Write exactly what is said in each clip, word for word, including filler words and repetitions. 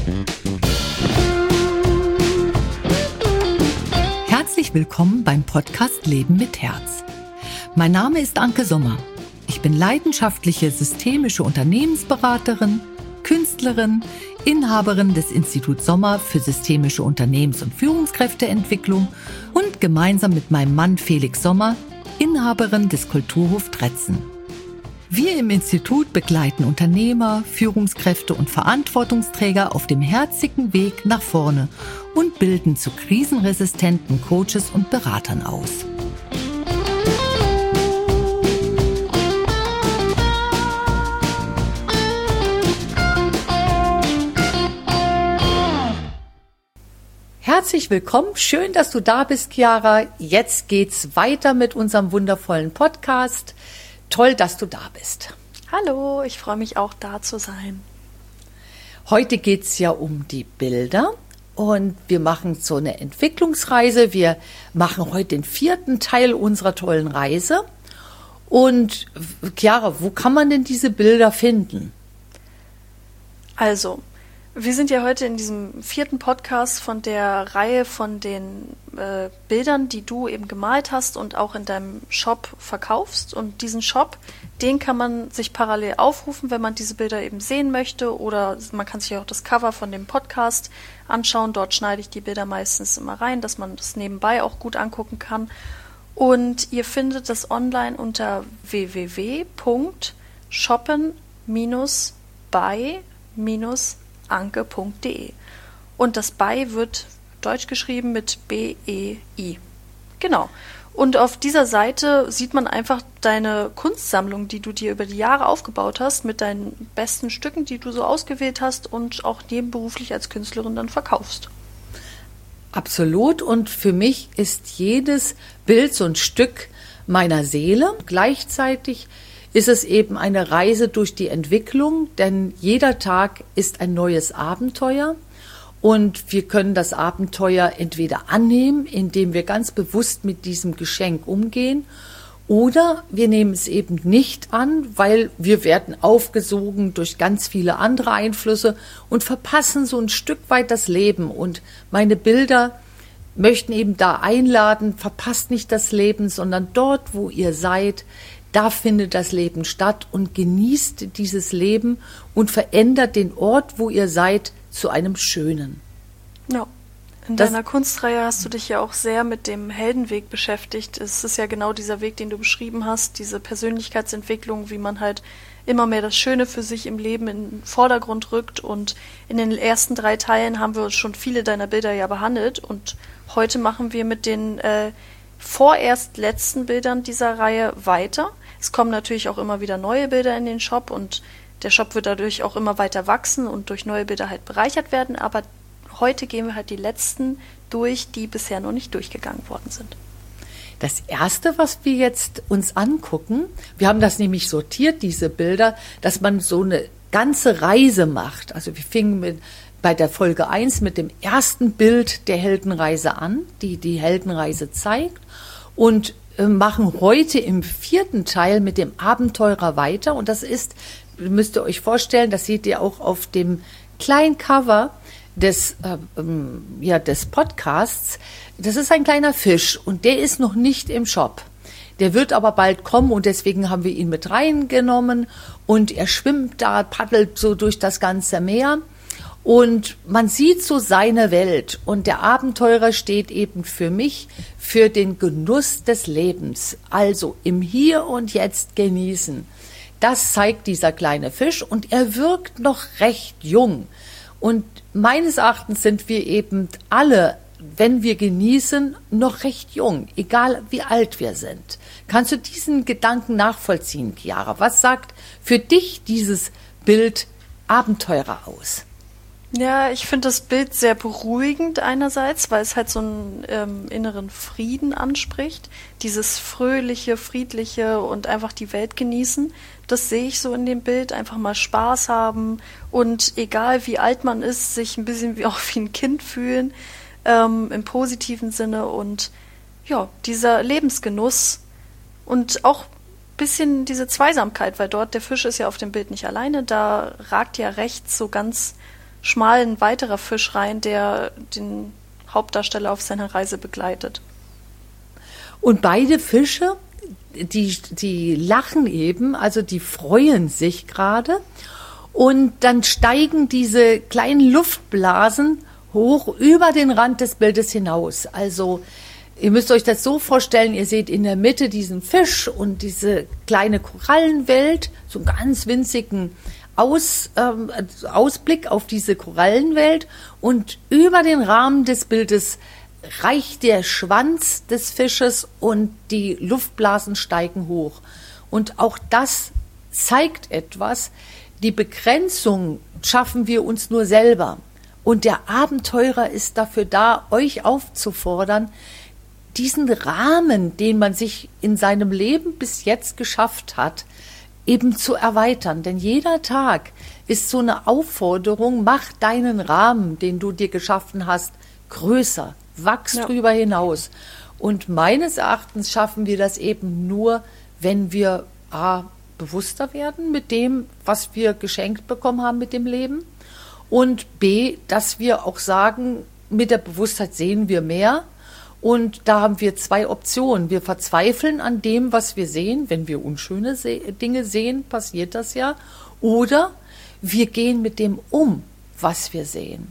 Herzlich willkommen beim Podcast Leben mit Herz. Mein Name ist Anke Sommer. Ich bin leidenschaftliche systemische Unternehmensberaterin, Künstlerin, Inhaberin des Instituts Sommer für systemische Unternehmens- und Führungskräfteentwicklung und gemeinsam mit meinem Mann Felix Sommer Inhaberin des Kulturhof Dretzen. Wir im Institut begleiten Unternehmer, Führungskräfte und Verantwortungsträger auf dem herzigen Weg nach vorne und bilden zu krisenresistenten Coaches und Beratern aus. Herzlich willkommen, schön, dass du da bist, Chiara. Jetzt geht's weiter mit unserem wundervollen Podcast. Toll, dass du da bist. Hallo, ich freue mich auch, da zu sein. Heute geht's ja um die Bilder und wir machen so eine Entwicklungsreise. Wir machen heute den vierten Teil unserer tollen Reise. Und Chiara, wo kann man denn diese Bilder finden? Also, wir sind ja heute in diesem vierten Podcast von der Reihe von den äh, Bildern, die du eben gemalt hast und auch in deinem Shop verkaufst. Und diesen Shop, den kann man sich parallel aufrufen, wenn man diese Bilder eben sehen möchte. Oder man kann sich auch das Cover von dem Podcast anschauen. Dort schneide ich die Bilder meistens immer rein, dass man das nebenbei auch gut angucken kann. Und ihr findet das online unter w w w punkt shoppen Bindestrich bei Bindestrich anke punkt de. Und das bei wird deutsch geschrieben mit B E I. Genau. Und auf dieser Seite sieht man einfach deine Kunstsammlung, die du dir über die Jahre aufgebaut hast, mit deinen besten Stücken, die du so ausgewählt hast und auch nebenberuflich als Künstlerin dann verkaufst. Absolut. Und für mich ist jedes Bild so ein Stück meiner Seele. Gleichzeitig ist es eben eine Reise durch die Entwicklung, denn jeder Tag ist ein neues Abenteuer und wir können das Abenteuer entweder annehmen, indem wir ganz bewusst mit diesem Geschenk umgehen, oder wir nehmen es eben nicht an, weil wir werden aufgesogen durch ganz viele andere Einflüsse und verpassen so ein Stück weit das Leben. Und meine Bilder möchten eben da einladen, verpasst nicht das Leben, sondern dort, wo ihr seid, da findet das Leben statt und genießt dieses Leben und verändert den Ort, wo ihr seid, zu einem schönen. Ja, in das, deiner Kunstreihe hast du dich ja auch sehr mit dem Heldenweg beschäftigt. Es ist ja genau dieser Weg, den du beschrieben hast, diese Persönlichkeitsentwicklung, wie man halt immer mehr das Schöne für sich im Leben in den Vordergrund rückt. Und in den ersten drei Teilen haben wir schon viele deiner Bilder ja behandelt. Und heute machen wir mit den äh, vorerst letzten Bildern dieser Reihe weiter. Es kommen natürlich auch immer wieder neue Bilder in den Shop und der Shop wird dadurch auch immer weiter wachsen und durch neue Bilder halt bereichert werden. Aber heute gehen wir halt die letzten durch, die bisher noch nicht durchgegangen worden sind. Das Erste, was wir jetzt uns angucken, wir haben das nämlich sortiert, diese Bilder, dass man so eine ganze Reise macht. Also wir fingen mit bei der Folge eins mit dem ersten Bild der Heldenreise an, die die Heldenreise zeigt, und äh, machen heute im vierten Teil mit dem Abenteurer weiter. Und das ist, müsst ihr euch vorstellen, das seht ihr auch auf dem kleinen Cover des, äh, ähm, ja, des Podcasts. Das ist ein kleiner Fisch und der ist noch nicht im Shop. Der wird aber bald kommen und deswegen haben wir ihn mit reingenommen und er schwimmt da, paddelt so durch das ganze Meer. Und man sieht so seine Welt und der Abenteurer steht eben für mich für den Genuss des Lebens, also im Hier und Jetzt genießen. Das zeigt dieser kleine Fisch und er wirkt noch recht jung. Und meines Erachtens sind wir eben alle, wenn wir genießen, noch recht jung, egal wie alt wir sind. Kannst du diesen Gedanken nachvollziehen, Chiara? Was sagt für dich dieses Bild Abenteurer aus? Ja, ich finde das Bild sehr beruhigend einerseits, weil es halt so einen ähm, inneren Frieden anspricht. Dieses fröhliche, friedliche und einfach die Welt genießen. Das sehe ich so in dem Bild. Einfach mal Spaß haben und egal wie alt man ist, sich ein bisschen wie auch wie ein Kind fühlen, ähm, im positiven Sinne. Und ja, dieser Lebensgenuss und auch ein bisschen diese Zweisamkeit, weil dort der Fisch ist ja auf dem Bild nicht alleine. Da ragt ja rechts so ganz schmal ein weiterer Fisch rein, der den Hauptdarsteller auf seiner Reise begleitet. Und beide Fische, die, die lachen eben, also die freuen sich gerade. Und dann steigen diese kleinen Luftblasen hoch über den Rand des Bildes hinaus. Also ihr müsst euch das so vorstellen, ihr seht in der Mitte diesen Fisch und diese kleine Korallenwelt, so einen ganz winzigen Aus, ähm, Ausblick auf diese Korallenwelt. Und über den Rahmen des Bildes reicht der Schwanz des Fisches und die Luftblasen steigen hoch. Und auch das zeigt etwas. Die Begrenzung schaffen wir uns nur selber. Und der Abenteurer ist dafür da, euch aufzufordern, diesen Rahmen, den man sich in seinem Leben bis jetzt geschafft hat, eben zu erweitern. Denn jeder Tag ist so eine Aufforderung, mach deinen Rahmen, den du dir geschaffen hast, größer, wachs ja. drüber hinaus. Und meines Erachtens schaffen wir das eben nur, wenn wir a, bewusster werden mit dem, was wir geschenkt bekommen haben mit dem Leben, und b, dass wir auch sagen, mit der Bewusstheit sehen wir mehr. Und da haben wir zwei Optionen. Wir verzweifeln an dem, was wir sehen. Wenn wir unschöne Se- Dinge sehen, passiert das ja. Oder wir gehen mit dem um, was wir sehen.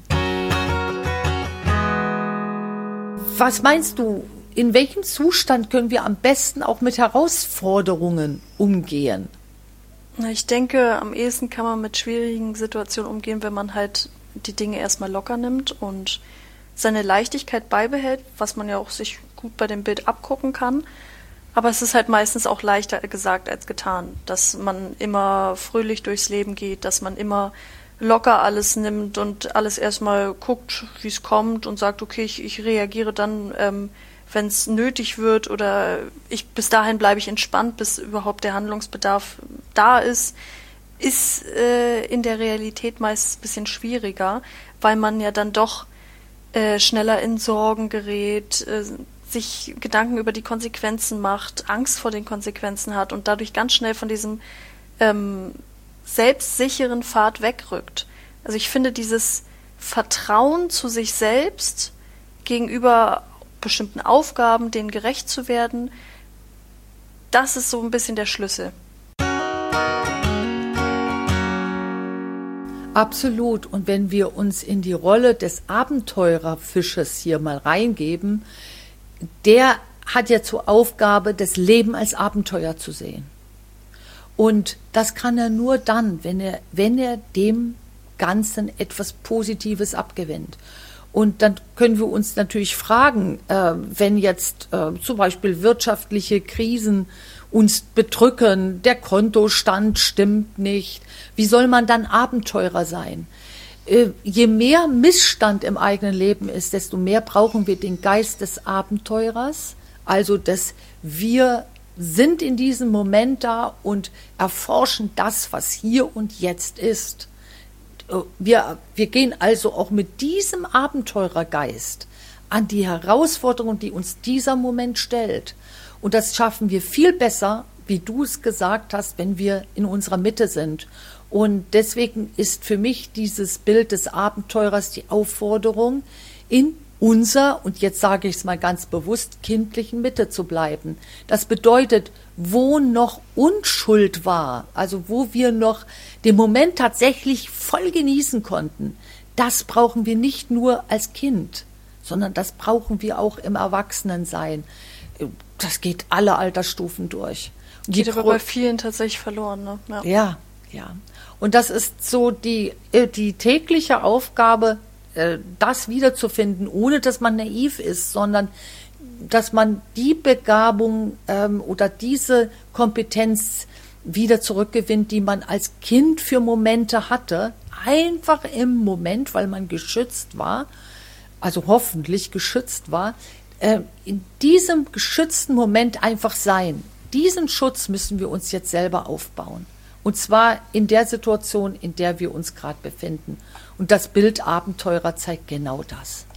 Was meinst du, in welchem Zustand können wir am besten auch mit Herausforderungen umgehen? Na, ich denke, am ehesten kann man mit schwierigen Situationen umgehen, wenn man halt die Dinge erstmal locker nimmt und seine Leichtigkeit beibehält, was man ja auch sich gut bei dem Bild abgucken kann. Aber es ist halt meistens auch leichter gesagt als getan, dass man immer fröhlich durchs Leben geht, dass man immer locker alles nimmt und alles erstmal guckt, wie es kommt und sagt, okay, ich, ich reagiere dann, ähm, wenn es nötig wird, oder ich bis dahin bleibe ich entspannt, bis überhaupt der Handlungsbedarf da ist, ist äh, in der Realität meist ein bisschen schwieriger, weil man ja dann doch äh, schneller in Sorgen gerät, äh, sich Gedanken über die Konsequenzen macht, Angst vor den Konsequenzen hat und dadurch ganz schnell von diesem ähm, selbstsicheren Pfad wegrückt. Also ich finde, dieses Vertrauen zu sich selbst gegenüber bestimmten Aufgaben, denen gerecht zu werden, das ist so ein bisschen der Schlüssel. Absolut. Und wenn wir uns in die Rolle des Abenteurerfisches hier mal reingeben, der hat ja zur Aufgabe, das Leben als Abenteuer zu sehen. Und das kann er nur dann, wenn er, wenn er dem Ganzen etwas Positives abgewinnt. Und dann können wir uns natürlich fragen, äh, wenn jetzt äh, zum Beispiel wirtschaftliche Krisen uns bedrücken, der Kontostand stimmt nicht, wie soll man dann Abenteurer sein? Äh, je mehr Missstand im eigenen Leben ist, desto mehr brauchen wir den Geist des Abenteurers, also dass wir sind in diesem Moment da und erforschen das, was hier und jetzt ist. Wir, wir gehen also auch mit diesem Abenteurergeist an die Herausforderung, die uns dieser Moment stellt. Und das schaffen wir viel besser, wie du es gesagt hast, wenn wir in unserer Mitte sind. Und deswegen ist für mich dieses Bild des Abenteurers die Aufforderung, in unser, und jetzt sage ich es mal ganz bewusst, kindlichen Mitte zu bleiben. Das bedeutet, wo noch Unschuld war, also wo wir noch den Moment tatsächlich voll genießen konnten, das brauchen wir nicht nur als Kind, sondern das brauchen wir auch im Erwachsenensein. Das geht alle Altersstufen durch. Geht aber bei vielen tatsächlich verloren, ne? Ja, ja. ja. Und das ist so die, die tägliche Aufgabe, das wiederzufinden, ohne dass man naiv ist, sondern dass man die Begabung ähm, oder diese Kompetenz wieder zurückgewinnt, die man als Kind für Momente hatte, einfach im Moment, weil man geschützt war, also hoffentlich geschützt war, äh, in diesem geschützten Moment einfach sein. Diesen Schutz müssen wir uns jetzt selber aufbauen. Und zwar in der Situation, in der wir uns gerade befinden. Und das Bild Abenteurer zeigt genau das.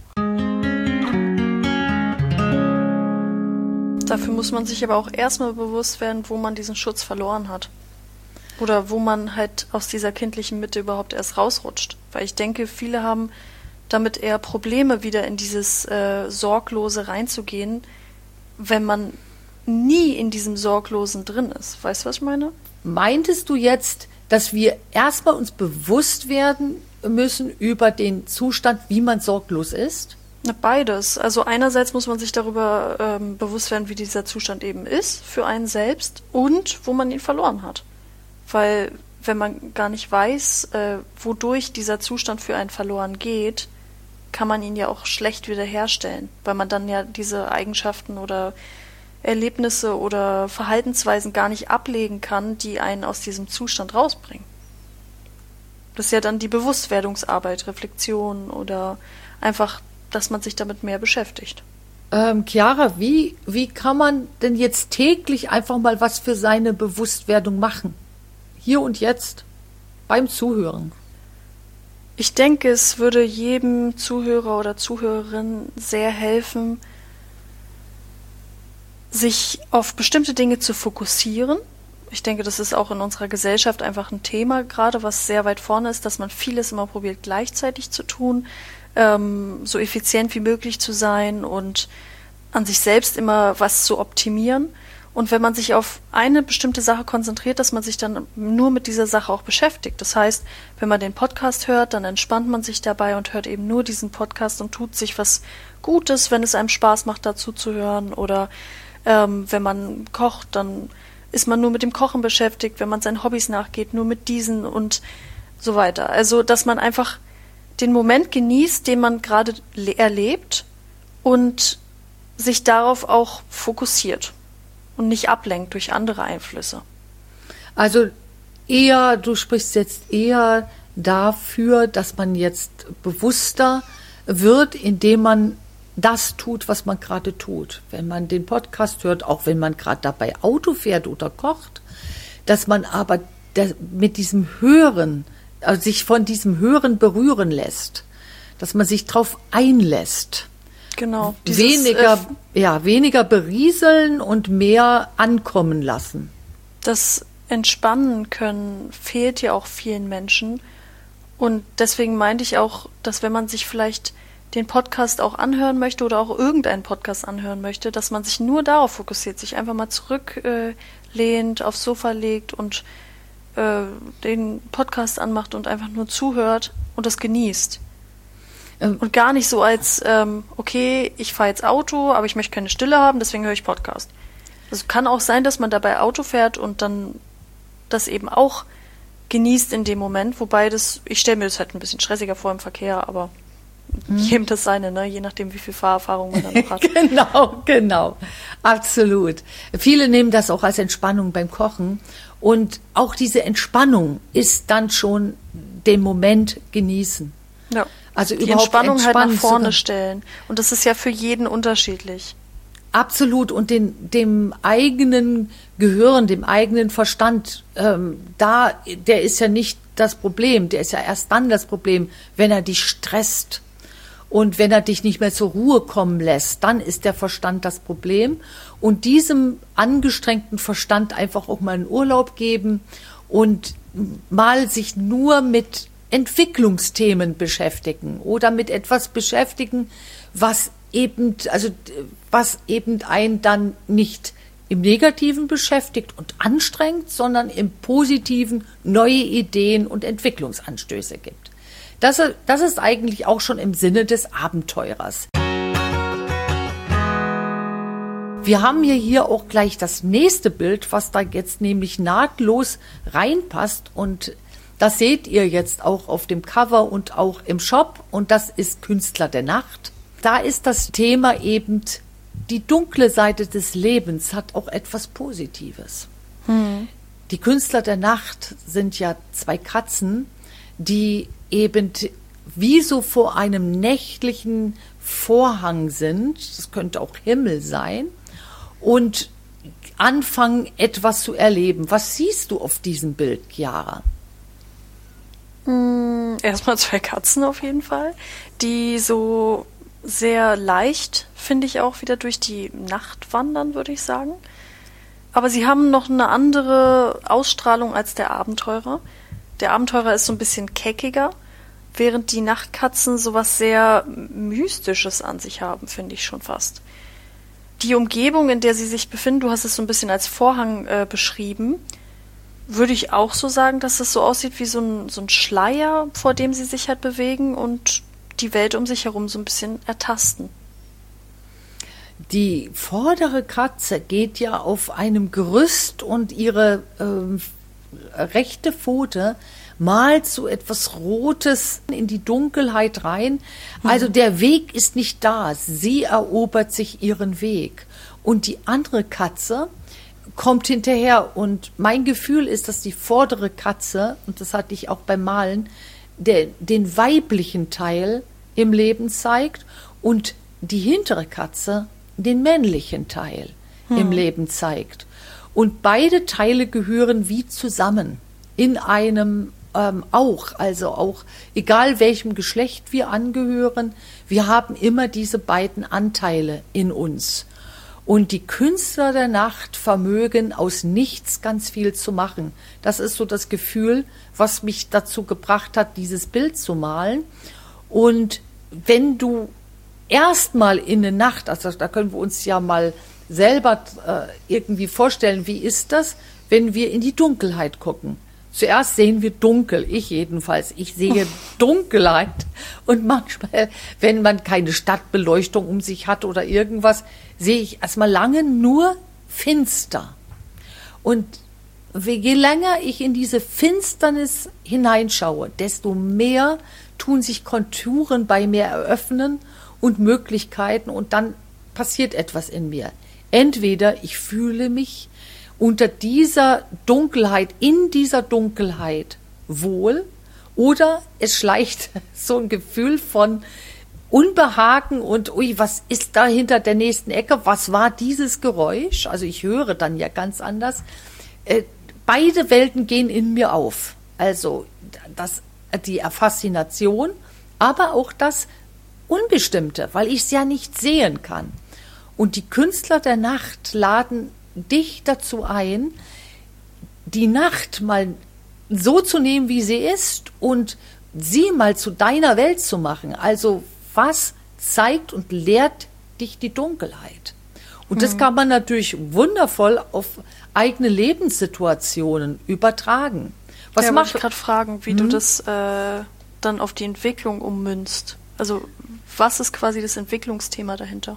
Dafür muss man sich aber auch erstmal bewusst werden, wo man diesen Schutz verloren hat. Oder wo man halt aus dieser kindlichen Mitte überhaupt erst rausrutscht. Weil ich denke, viele haben damit eher Probleme, wieder in dieses äh, Sorglose reinzugehen, wenn man nie in diesem Sorglosen drin ist. Weißt du, was ich meine? Meintest du jetzt, dass wir erstmal uns bewusst werden müssen über den Zustand, wie man sorglos ist? Na, beides. Also einerseits muss man sich darüber ähm, bewusst werden, wie dieser Zustand eben ist für einen selbst und wo man ihn verloren hat. Weil wenn man gar nicht weiß, äh, wodurch dieser Zustand für einen verloren geht, kann man ihn ja auch schlecht wiederherstellen, weil man dann ja diese Eigenschaften oder Erlebnisse oder Verhaltensweisen gar nicht ablegen kann, die einen aus diesem Zustand rausbringen. Das ist ja dann die Bewusstwerdungsarbeit, Reflexion oder einfach, dass man sich damit mehr beschäftigt. Ähm, Chiara, wie, wie kann man denn jetzt täglich einfach mal was für seine Bewusstwerdung machen? Hier und jetzt beim Zuhören. Ich denke, es würde jedem Zuhörer oder Zuhörerin sehr helfen, sich auf bestimmte Dinge zu fokussieren. Ich denke, das ist auch in unserer Gesellschaft einfach ein Thema, gerade was sehr weit vorne ist, dass man vieles immer probiert gleichzeitig zu tun, ähm, so effizient wie möglich zu sein und an sich selbst immer was zu optimieren. Und wenn man sich auf eine bestimmte Sache konzentriert, dass man sich dann nur mit dieser Sache auch beschäftigt. Das heißt, wenn man den Podcast hört, dann entspannt man sich dabei und hört eben nur diesen Podcast und tut sich was Gutes, wenn es einem Spaß macht, dazu zu hören. Oder ähm, wenn man kocht, dann ist man nur mit dem Kochen beschäftigt. Wenn man seinen Hobbys nachgeht, nur mit diesen und so weiter. Also, dass man einfach den Moment genießt, den man gerade le- erlebt und sich darauf auch fokussiert. Und nicht ablenkt durch andere Einflüsse. Also eher, du sprichst jetzt eher dafür, dass man jetzt bewusster wird, indem man das tut, was man gerade tut. Wenn man den Podcast hört, auch wenn man gerade dabei Auto fährt oder kocht, dass man aber mit diesem Hören, also sich von diesem Hören berühren lässt, dass man sich drauf einlässt. Genau. Dieses, weniger, äh, ja, weniger berieseln und mehr ankommen lassen. Das Entspannen können fehlt ja auch vielen Menschen. Und deswegen meinte ich auch, dass wenn man sich vielleicht den Podcast auch anhören möchte oder auch irgendeinen Podcast anhören möchte, dass man sich nur darauf fokussiert, sich einfach mal zurücklehnt, äh, aufs Sofa legt und äh, den Podcast anmacht und einfach nur zuhört und das genießt. Und gar nicht so als, ähm, okay, ich fahre jetzt Auto, aber ich möchte keine Stille haben, deswegen höre ich Podcast. Es kann auch sein, dass man dabei Auto fährt und dann das eben auch genießt in dem Moment, wobei das, ich stelle mir das halt ein bisschen stressiger vor im Verkehr, aber mhm. jedem das seine, ne? Je nachdem, wie viel Fahrerfahrung man dann noch hat. Genau, genau, absolut. Viele nehmen das auch als Entspannung beim Kochen und auch diese Entspannung ist dann schon den Moment genießen. Ja. Also die überhaupt Entspannung halt nach vorne sogar stellen. Und das ist ja für jeden unterschiedlich. Absolut. Und den, dem eigenen Gehirn, dem eigenen Verstand, ähm, da, der ist ja nicht das Problem. Der ist ja erst dann das Problem, wenn er dich stresst. Und wenn er dich nicht mehr zur Ruhe kommen lässt, dann ist der Verstand das Problem. Und diesem angestrengten Verstand einfach auch mal einen Urlaub geben und mal sich nur mit Entwicklungsthemen beschäftigen oder mit etwas beschäftigen, was eben, also was eben einen dann nicht im Negativen beschäftigt und anstrengt, sondern im Positiven neue Ideen und Entwicklungsanstöße gibt. Das, das ist eigentlich auch schon im Sinne des Abenteurers. Wir haben hier, hier auch gleich das nächste Bild, was da jetzt nämlich nahtlos reinpasst und das seht ihr jetzt auch auf dem Cover und auch im Shop und das ist Künstler der Nacht. Da ist das Thema eben, die dunkle Seite des Lebens hat auch etwas Positives. Hm. Die Künstler der Nacht sind ja zwei Katzen, die eben wie so vor einem nächtlichen Vorhang sind, das könnte auch Himmel sein, und anfangen etwas zu erleben. Was siehst du auf diesem Bild, Chiara? Erstmal zwei Katzen auf jeden Fall, die so sehr leicht, finde ich, auch wieder durch die Nacht wandern, würde ich sagen. Aber sie haben noch eine andere Ausstrahlung als der Abenteurer. Der Abenteurer ist so ein bisschen keckiger, während die Nachtkatzen sowas sehr Mystisches an sich haben, finde ich schon fast. Die Umgebung, in der sie sich befinden, du hast es so ein bisschen als Vorhang äh, beschrieben, würde ich auch so sagen, dass es so aussieht wie so ein, so ein Schleier, vor dem sie sich halt bewegen und die Welt um sich herum so ein bisschen ertasten. Die vordere Katze geht ja auf einem Gerüst und ihre äh, rechte Pfote malt so etwas Rotes in die Dunkelheit rein. Also der Weg ist nicht da. Sie erobert sich ihren Weg. Und die andere Katze kommt hinterher. Und mein Gefühl ist, dass die vordere Katze, und das hatte ich auch beim Malen, der, den weiblichen Teil im Leben zeigt und die hintere Katze den männlichen Teil hm. im Leben zeigt. Und beide Teile gehören wie zusammen in einem ähm, auch, also auch egal welchem Geschlecht wir angehören, wir haben immer diese beiden Anteile in uns. Und die Künstler der Nacht vermögen aus nichts ganz viel zu machen. Das ist so das Gefühl, was mich dazu gebracht hat, dieses Bild zu malen. Und wenn du erstmal in eine Nacht, also da können wir uns ja mal selber äh, irgendwie vorstellen, wie ist das, wenn wir in die Dunkelheit gucken. Zuerst sehen wir dunkel, ich jedenfalls. Ich sehe Dunkelheit und manchmal, wenn man keine Stadtbeleuchtung um sich hat oder irgendwas, sehe ich erstmal lange nur finster. Und je länger ich in diese Finsternis hineinschaue, desto mehr tun sich Konturen bei mir eröffnen und Möglichkeiten und dann passiert etwas in mir. Entweder ich fühle mich unter dieser Dunkelheit, in dieser Dunkelheit wohl, oder es schleicht so ein Gefühl von Unbehagen und ui, was ist da hinter der nächsten Ecke, was war dieses Geräusch? Also ich höre dann ja ganz anders. Äh, beide Welten gehen in mir auf. Also das, die Faszination, aber auch das Unbestimmte, weil ich es ja nicht sehen kann. Und die Künstler der Nacht laden dich dazu ein, die Nacht mal so zu nehmen, wie sie ist und sie mal zu deiner Welt zu machen. Also was zeigt und lehrt dich die Dunkelheit? Und mhm. das kann man natürlich wundervoll auf eigene Lebenssituationen übertragen. Was ja, macht ich gerade fragen, wie hm? du das äh, dann auf die Entwicklung ummünzt. Also was ist quasi das Entwicklungsthema dahinter?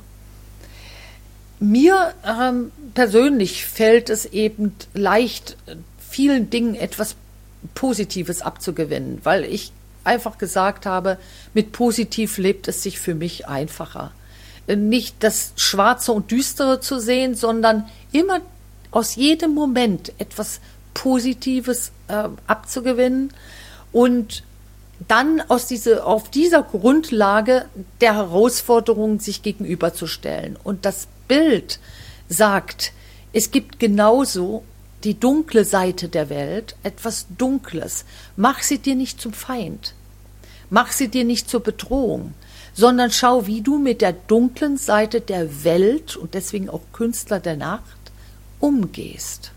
Mir ähm, persönlich fällt es eben leicht, vielen Dingen etwas Positives abzugewinnen, weil ich einfach gesagt habe, mit positiv lebt es sich für mich einfacher. Nicht das Schwarze und Düstere zu sehen, sondern immer aus jedem Moment etwas Positives äh, abzugewinnen und dann aus diese, auf dieser Grundlage der Herausforderung sich gegenüberzustellen. Und das Bild sagt, es gibt genauso die dunkle Seite der Welt, etwas Dunkles. Mach sie dir nicht zum Feind. Mach sie dir nicht zur Bedrohung, sondern schau, wie du mit der dunklen Seite der Welt und deswegen auch Künstler der Nacht umgehst.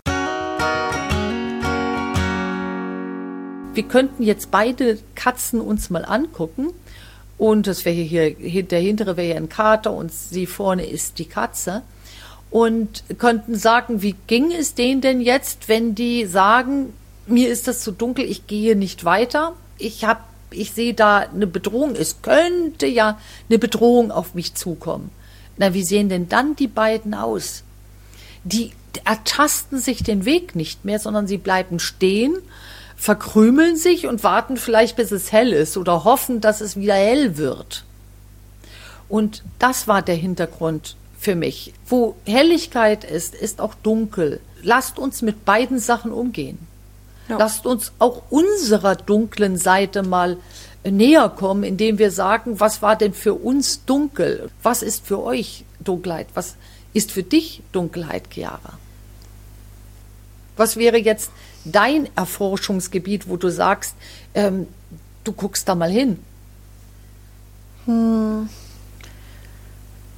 Wir könnten jetzt beide Katzen uns mal angucken und das wäre hier, der hintere wäre hier ein Kater und sie vorne ist die Katze und könnten sagen, wie ging es denen denn jetzt, wenn die sagen, mir ist das zu dunkel, ich gehe nicht weiter, ich habe, ich sehe da eine Bedrohung, es könnte ja eine Bedrohung auf mich zukommen. Na, wie sehen denn dann die beiden aus? Die ertasten sich den Weg nicht mehr, sondern sie bleiben stehen, verkrümeln sich und warten vielleicht, bis es hell ist oder hoffen, dass es wieder hell wird. Und das war der Hintergrund für mich. Wo Helligkeit ist, ist auch dunkel. Lasst uns mit beiden Sachen umgehen. Ja. Lasst uns auch unserer dunklen Seite mal näher kommen, indem wir sagen, was war denn für uns dunkel? Was ist für euch Dunkelheit? Was ist für dich Dunkelheit, Chiara? Was wäre jetzt dein Erforschungsgebiet, wo du sagst, ähm, du guckst da mal hin? Hm.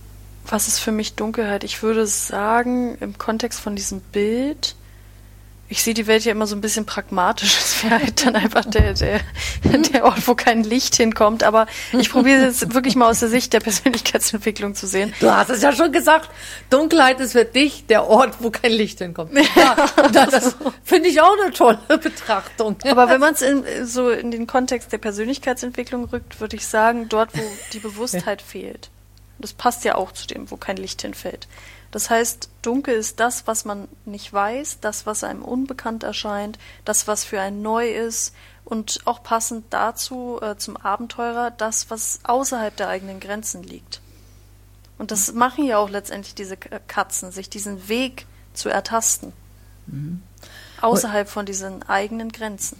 Was ist für mich Dunkelheit? Ich würde sagen, im Kontext von diesem Bild, ich sehe die Welt ja immer so ein bisschen pragmatisch. Es wäre halt dann einfach der, der, der Ort, wo kein Licht hinkommt. Aber ich probiere es wirklich mal aus der Sicht der Persönlichkeitsentwicklung zu sehen. Du hast es ja schon gesagt, Dunkelheit ist für dich der Ort, wo kein Licht hinkommt. Ja, das, das finde ich auch eine tolle Betrachtung. Aber wenn man es in, so in den Kontext der Persönlichkeitsentwicklung rückt, würde ich sagen, dort, wo die Bewusstheit fehlt. Das passt ja auch zu dem, wo kein Licht hinfällt. Das heißt, dunkel ist das, was man nicht weiß, das, was einem unbekannt erscheint, das, was für einen neu ist und auch passend dazu äh, zum Abenteurer, das, was außerhalb der eigenen Grenzen liegt. Und das machen ja auch letztendlich diese Katzen, sich diesen Weg zu ertasten. Mhm. Außerhalb von diesen eigenen Grenzen.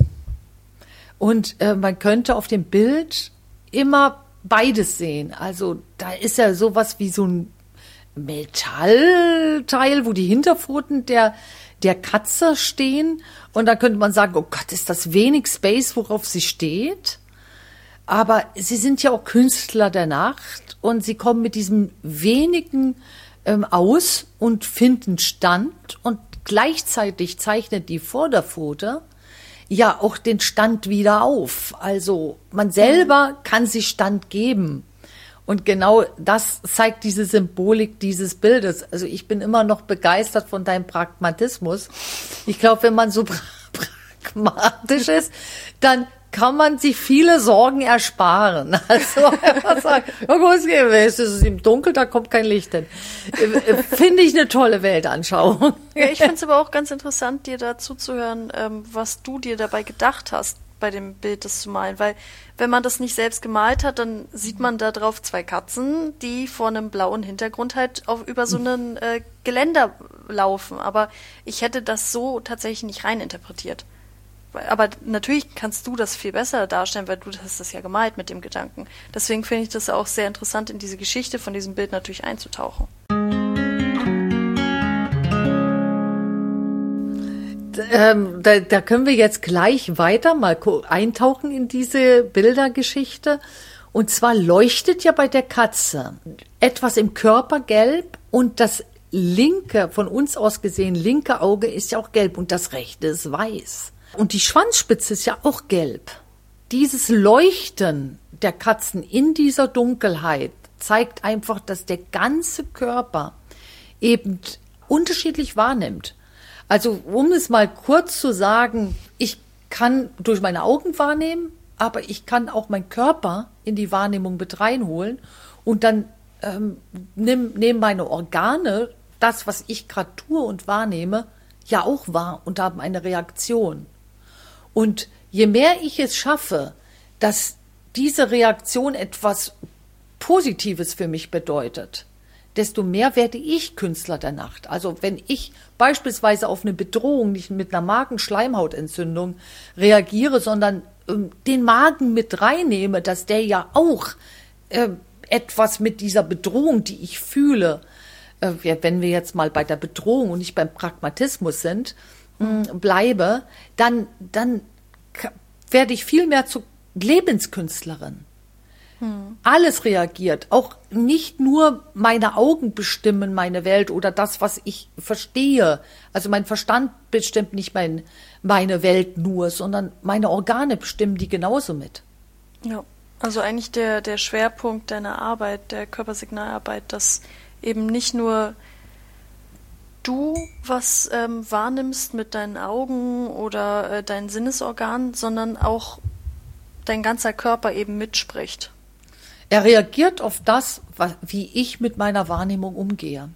Und äh, man könnte auf dem Bild immer beides sehen. Also da ist ja sowas wie so ein Metallteil, wo die Hinterpfoten der, der Katze stehen. Und da könnte man sagen, oh Gott, ist das wenig Space, worauf sie steht. Aber sie sind ja auch Künstler der Nacht und sie kommen mit diesem wenigen ähm, aus und finden Stand. Und gleichzeitig zeichnet die Vorderpfote ja auch den Stand wieder auf. Also man selber kann sich Stand geben. Und genau das zeigt diese Symbolik dieses Bildes. Also ich bin immer noch begeistert von deinem Pragmatismus. Ich glaube, wenn man so pra- pragmatisch ist, dann kann man sich viele Sorgen ersparen. Also einfach sagen, ja gut, es ist im Dunkeln, da kommt kein Licht hin. Finde ich eine tolle Weltanschauung. Ja, ich finde es aber auch ganz interessant, dir dazu zu hören, ähm, was du dir dabei gedacht hast, bei dem Bild das zu malen, weil wenn man das nicht selbst gemalt hat, dann sieht man da drauf zwei Katzen, die vor einem blauen Hintergrund halt auf, über so einen äh, Geländer laufen, aber ich hätte das so tatsächlich nicht reininterpretiert. Aber natürlich kannst du das viel besser darstellen, weil du hast das ja gemalt mit dem Gedanken. Deswegen finde ich das auch sehr interessant, in diese Geschichte von diesem Bild natürlich einzutauchen. Ähm, da, da können wir jetzt gleich weiter mal eintauchen in diese Bildergeschichte. Und zwar leuchtet ja bei der Katze etwas im Körper gelb und das linke, von uns aus gesehen, linke Auge ist ja auch gelb und das rechte ist weiß. Und die Schwanzspitze ist ja auch gelb. Dieses Leuchten der Katzen in dieser Dunkelheit zeigt einfach, dass der ganze Körper eben unterschiedlich wahrnimmt. Also um es mal kurz zu sagen, ich kann durch meine Augen wahrnehmen, aber ich kann auch meinen Körper in die Wahrnehmung mit reinholen und dann ähm, nehmen nehm meine Organe, das, was ich gerade tue und wahrnehme, ja auch wahr und haben eine Reaktion. Und je mehr ich es schaffe, dass diese Reaktion etwas Positives für mich bedeutet, desto mehr werde ich Künstler der Nacht. Also wenn ich beispielsweise auf eine Bedrohung nicht mit einer Magenschleimhautentzündung reagiere, sondern ähm, den Magen mit reinnehme, dass der ja auch äh, etwas mit dieser Bedrohung, die ich fühle, äh, wenn wir jetzt mal bei der Bedrohung und nicht beim Pragmatismus sind, mh, bleibe, dann, dann k- werde ich viel mehr zur Lebenskünstlerin. Hm. Alles reagiert, auch nicht nur meine Augen bestimmen meine Welt oder das, was ich verstehe. Also mein Verstand bestimmt nicht mein, meine Welt nur, sondern meine Organe bestimmen die genauso mit. Ja, also eigentlich der, der Schwerpunkt deiner Arbeit, der Körpersignalarbeit, dass eben nicht nur du was ähm, wahrnimmst mit deinen Augen oder äh, deinen Sinnesorganen, sondern auch dein ganzer Körper eben mitspricht. Er reagiert auf das, was, wie ich mit meiner Wahrnehmung umgehe.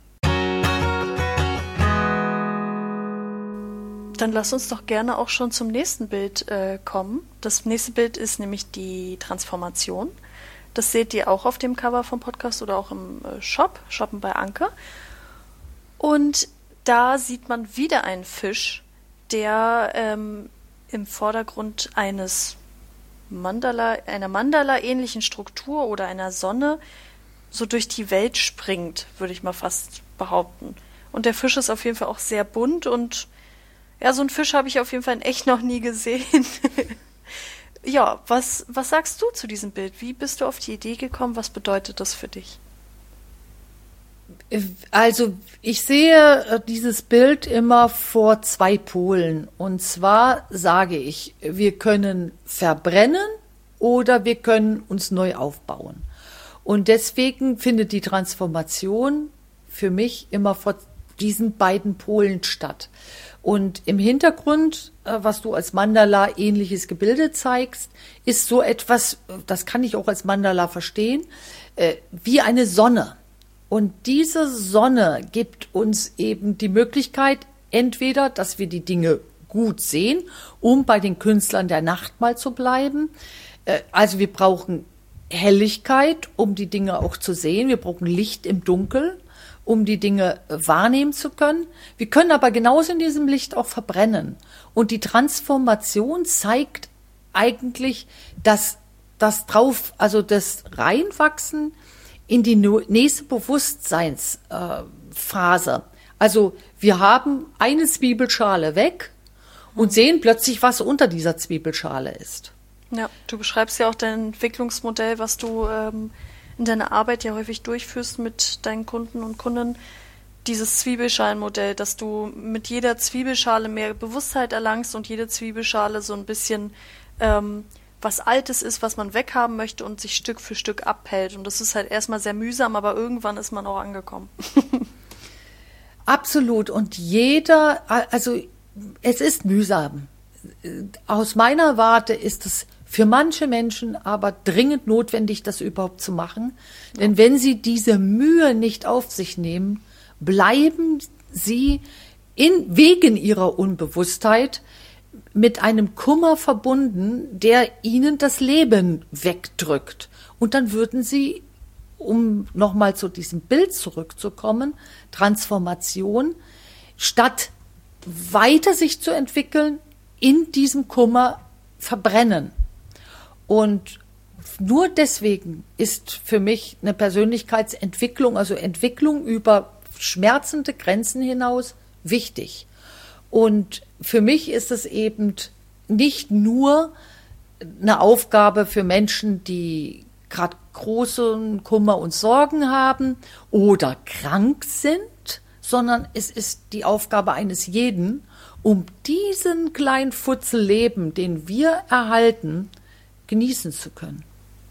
Dann lass uns doch gerne auch schon zum nächsten Bild äh, kommen. Das nächste Bild ist nämlich die Transformation. Das seht ihr auch auf dem Cover vom Podcast oder auch im äh, Shop, Shoppen bei Anke. Und da sieht man wieder einen Fisch, der ähm, im Vordergrund eines Mandala, einer Mandala-ähnlichen Struktur oder einer Sonne so durch die Welt springt, würde ich mal fast behaupten. Und der Fisch ist auf jeden Fall auch sehr bunt und ja, so einen Fisch habe ich auf jeden Fall in echt noch nie gesehen. Ja, was, was sagst du zu diesem Bild? Wie bist du auf die Idee gekommen? Was bedeutet das für dich? Also ich sehe dieses Bild immer vor zwei Polen. Und zwar sage ich, wir können verbrennen oder wir können uns neu aufbauen. Und deswegen findet die Transformation für mich immer vor diesen beiden Polen statt. Und im Hintergrund, was du als Mandala ähnliches Gebilde zeigst, ist so etwas, das kann ich auch als Mandala verstehen, wie eine Sonne. Und diese Sonne gibt uns eben die Möglichkeit, entweder, dass wir die Dinge gut sehen, um bei den Künstlern der Nacht mal zu bleiben. Also wir brauchen Helligkeit, um die Dinge auch zu sehen. Wir brauchen Licht im Dunkeln, um die Dinge wahrnehmen zu können. Wir können aber genauso in diesem Licht auch verbrennen. Und die Transformation zeigt eigentlich, dass das drauf, also das Reinwachsen in die nächste Bewusstseinsphase. Also wir haben eine Zwiebelschale weg und sehen plötzlich, was unter dieser Zwiebelschale ist. Ja, du beschreibst ja auch dein Entwicklungsmodell, was du ähm, in deiner Arbeit ja häufig durchführst mit deinen Kunden und Kunden. Dieses Zwiebelschalenmodell, dass du mit jeder Zwiebelschale mehr Bewusstheit erlangst und jede Zwiebelschale so ein bisschen ähm, was Altes ist, was man weghaben möchte und sich Stück für Stück abhält. Und das ist halt erstmal sehr mühsam, aber irgendwann ist man auch angekommen. Absolut. Und jeder, also es ist mühsam. Aus meiner Warte ist es für manche Menschen aber dringend notwendig, das überhaupt zu machen. Ja. Denn wenn sie diese Mühe nicht auf sich nehmen, bleiben sie in, wegen ihrer Unbewusstheit mit einem Kummer verbunden, der ihnen das Leben wegdrückt. Und dann würden sie, um nochmal zu diesem Bild zurückzukommen, Transformation, statt weiter sich zu entwickeln, in diesem Kummer verbrennen. Und nur deswegen ist für mich eine Persönlichkeitsentwicklung, also Entwicklung über schmerzende Grenzen hinaus, wichtig. Und für mich ist es eben nicht nur eine Aufgabe für Menschen, die gerade großen Kummer und Sorgen haben oder krank sind, sondern es ist die Aufgabe eines jeden, um diesen kleinen Futzel Leben, den wir erhalten, genießen zu können.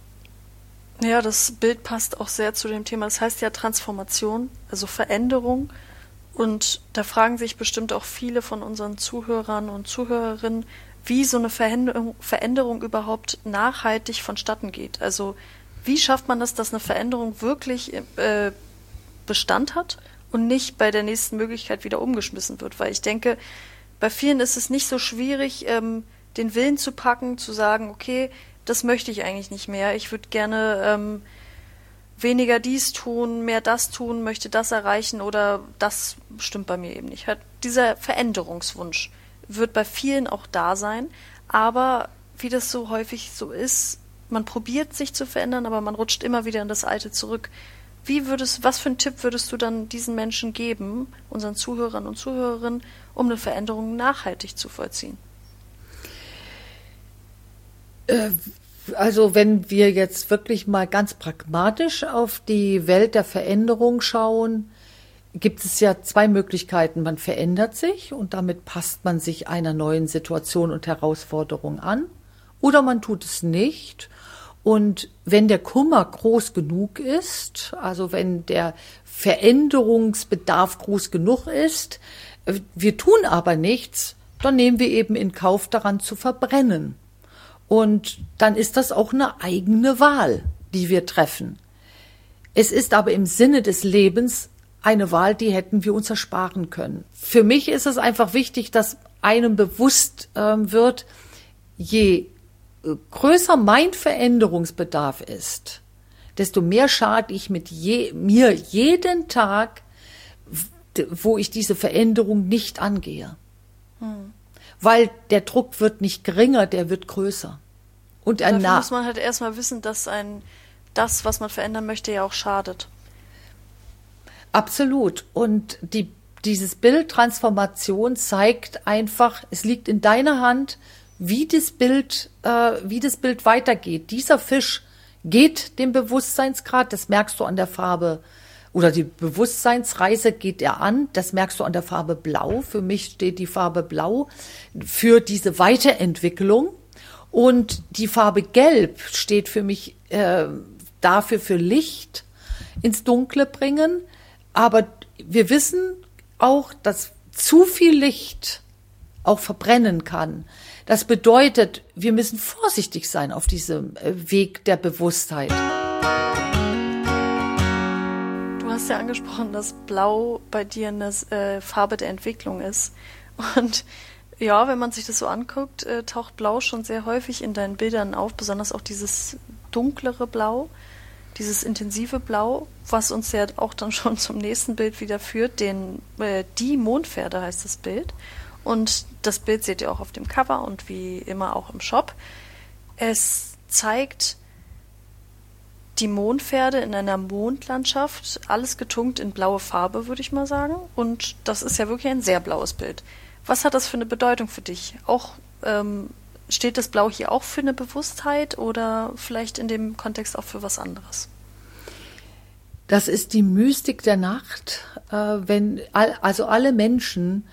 Ja, das Bild passt auch sehr zu dem Thema. Das heißt ja Transformation, also Veränderung. Und da fragen sich bestimmt auch viele von unseren Zuhörern und Zuhörerinnen, wie so eine Veränderung, Veränderung überhaupt nachhaltig vonstatten geht. Also wie schafft man das, dass eine Veränderung wirklich äh, Bestand hat und nicht bei der nächsten Möglichkeit wieder umgeschmissen wird? Weil ich denke, bei vielen ist es nicht so schwierig, ähm, den Willen zu packen, zu sagen, okay, das möchte ich eigentlich nicht mehr. Ich würde gerne ähm, weniger dies tun, mehr das tun, möchte das erreichen oder das stimmt bei mir eben nicht. Halt, dieser Veränderungswunsch wird bei vielen auch da sein, aber wie das so häufig so ist, man probiert sich zu verändern, aber man rutscht immer wieder in das Alte zurück. Wie würdest, was für einen Tipp würdest du dann diesen Menschen geben, unseren Zuhörern und Zuhörerinnen, um eine Veränderung nachhaltig zu vollziehen? Also wenn wir jetzt wirklich mal ganz pragmatisch auf die Welt der Veränderung schauen, gibt es ja zwei Möglichkeiten. Man verändert sich und damit passt man sich einer neuen Situation und Herausforderung an. Oder man tut es nicht. Und wenn der Kummer groß genug ist, also wenn der Veränderungsbedarf groß genug ist, wir tun aber nichts, dann nehmen wir eben in Kauf, daran zu verbrennen. Und dann ist das auch eine eigene Wahl, die wir treffen. Es ist aber im Sinne des Lebens eine Wahl, die hätten wir uns ersparen können. Für mich ist es einfach wichtig, dass einem bewusst äh, wird, je größer mein Veränderungsbedarf ist, desto mehr schade ich mit je, mir jeden Tag, wo ich diese Veränderung nicht angehe. Hm. Weil der Druck wird nicht geringer, der wird größer. Und dafür Na- muss man halt erstmal wissen, dass ein das, was man verändern möchte, ja auch schadet. Absolut. Und die, dieses Bild Transformation zeigt einfach, es liegt in deiner Hand, wie das Bild, äh, wie das Bild weitergeht. Dieser Fisch geht dem Bewusstseinsgrad, das merkst du an der Farbe oder die Bewusstseinsreise geht er an. Das merkst du an der Farbe Blau. Für mich steht die Farbe Blau für diese Weiterentwicklung. Und die Farbe Gelb steht für mich äh, dafür für Licht ins Dunkle bringen. Aber wir wissen auch, dass zu viel Licht auch verbrennen kann. Das bedeutet, wir müssen vorsichtig sein auf diesem Weg der Bewusstheit. Du hast ja angesprochen, dass Blau bei dir eine äh, Farbe der Entwicklung ist. Und ja, wenn man sich das so anguckt, äh, taucht Blau schon sehr häufig in deinen Bildern auf, besonders auch dieses dunklere Blau, dieses intensive Blau, was uns ja auch dann schon zum nächsten Bild wieder führt, den, äh, die Mondpferde heißt das Bild. Und das Bild seht ihr auch auf dem Cover und wie immer auch im Shop. Es zeigt die Mondpferde in einer Mondlandschaft, alles getunkt in blaue Farbe, würde ich mal sagen. Und das ist ja wirklich ein sehr blaues Bild. Was hat das für eine Bedeutung für dich? Auch ähm, steht das Blau hier auch für eine Bewusstheit oder vielleicht in dem Kontext auch für was anderes? Das ist die Mystik der Nacht, äh, wenn all, also alle Menschen,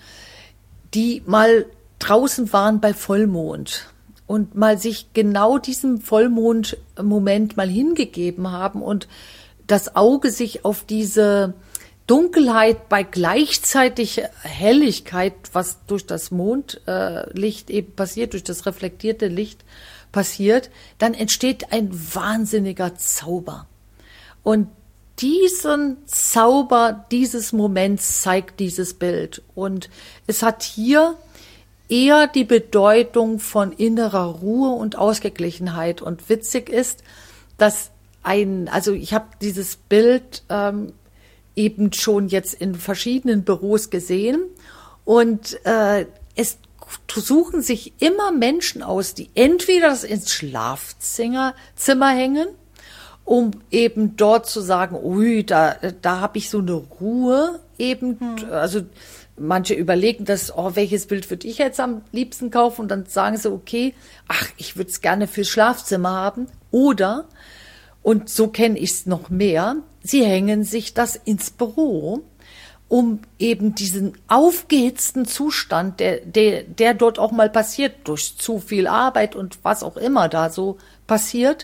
die mal draußen waren bei Vollmond und mal sich genau diesem Vollmondmoment mal hingegeben haben und das Auge sich auf diese Dunkelheit bei gleichzeitig Helligkeit, was durch das Mondlicht eben passiert, durch das reflektierte Licht passiert, dann entsteht ein wahnsinniger Zauber. Und diesen Zauber dieses Moments zeigt dieses Bild. Und es hat hier eher die Bedeutung von innerer Ruhe und Ausgeglichenheit. Und witzig ist, dass ein, also ich habe dieses Bild ähm, eben schon jetzt in verschiedenen Büros gesehen und äh, es suchen sich immer Menschen aus, die entweder das ins Schlafzimmer Zimmer hängen, um eben dort zu sagen, ui, da, da habe ich so eine Ruhe eben, hm. also manche überlegen das, oh, welches Bild würde ich jetzt am liebsten kaufen und dann sagen sie, okay, ach, ich würde es gerne fürs Schlafzimmer haben oder, und so kenne ich es noch mehr, sie hängen sich das ins Büro, um eben diesen aufgehitzten Zustand, der, der, der dort auch mal passiert, durch zu viel Arbeit und was auch immer da so passiert,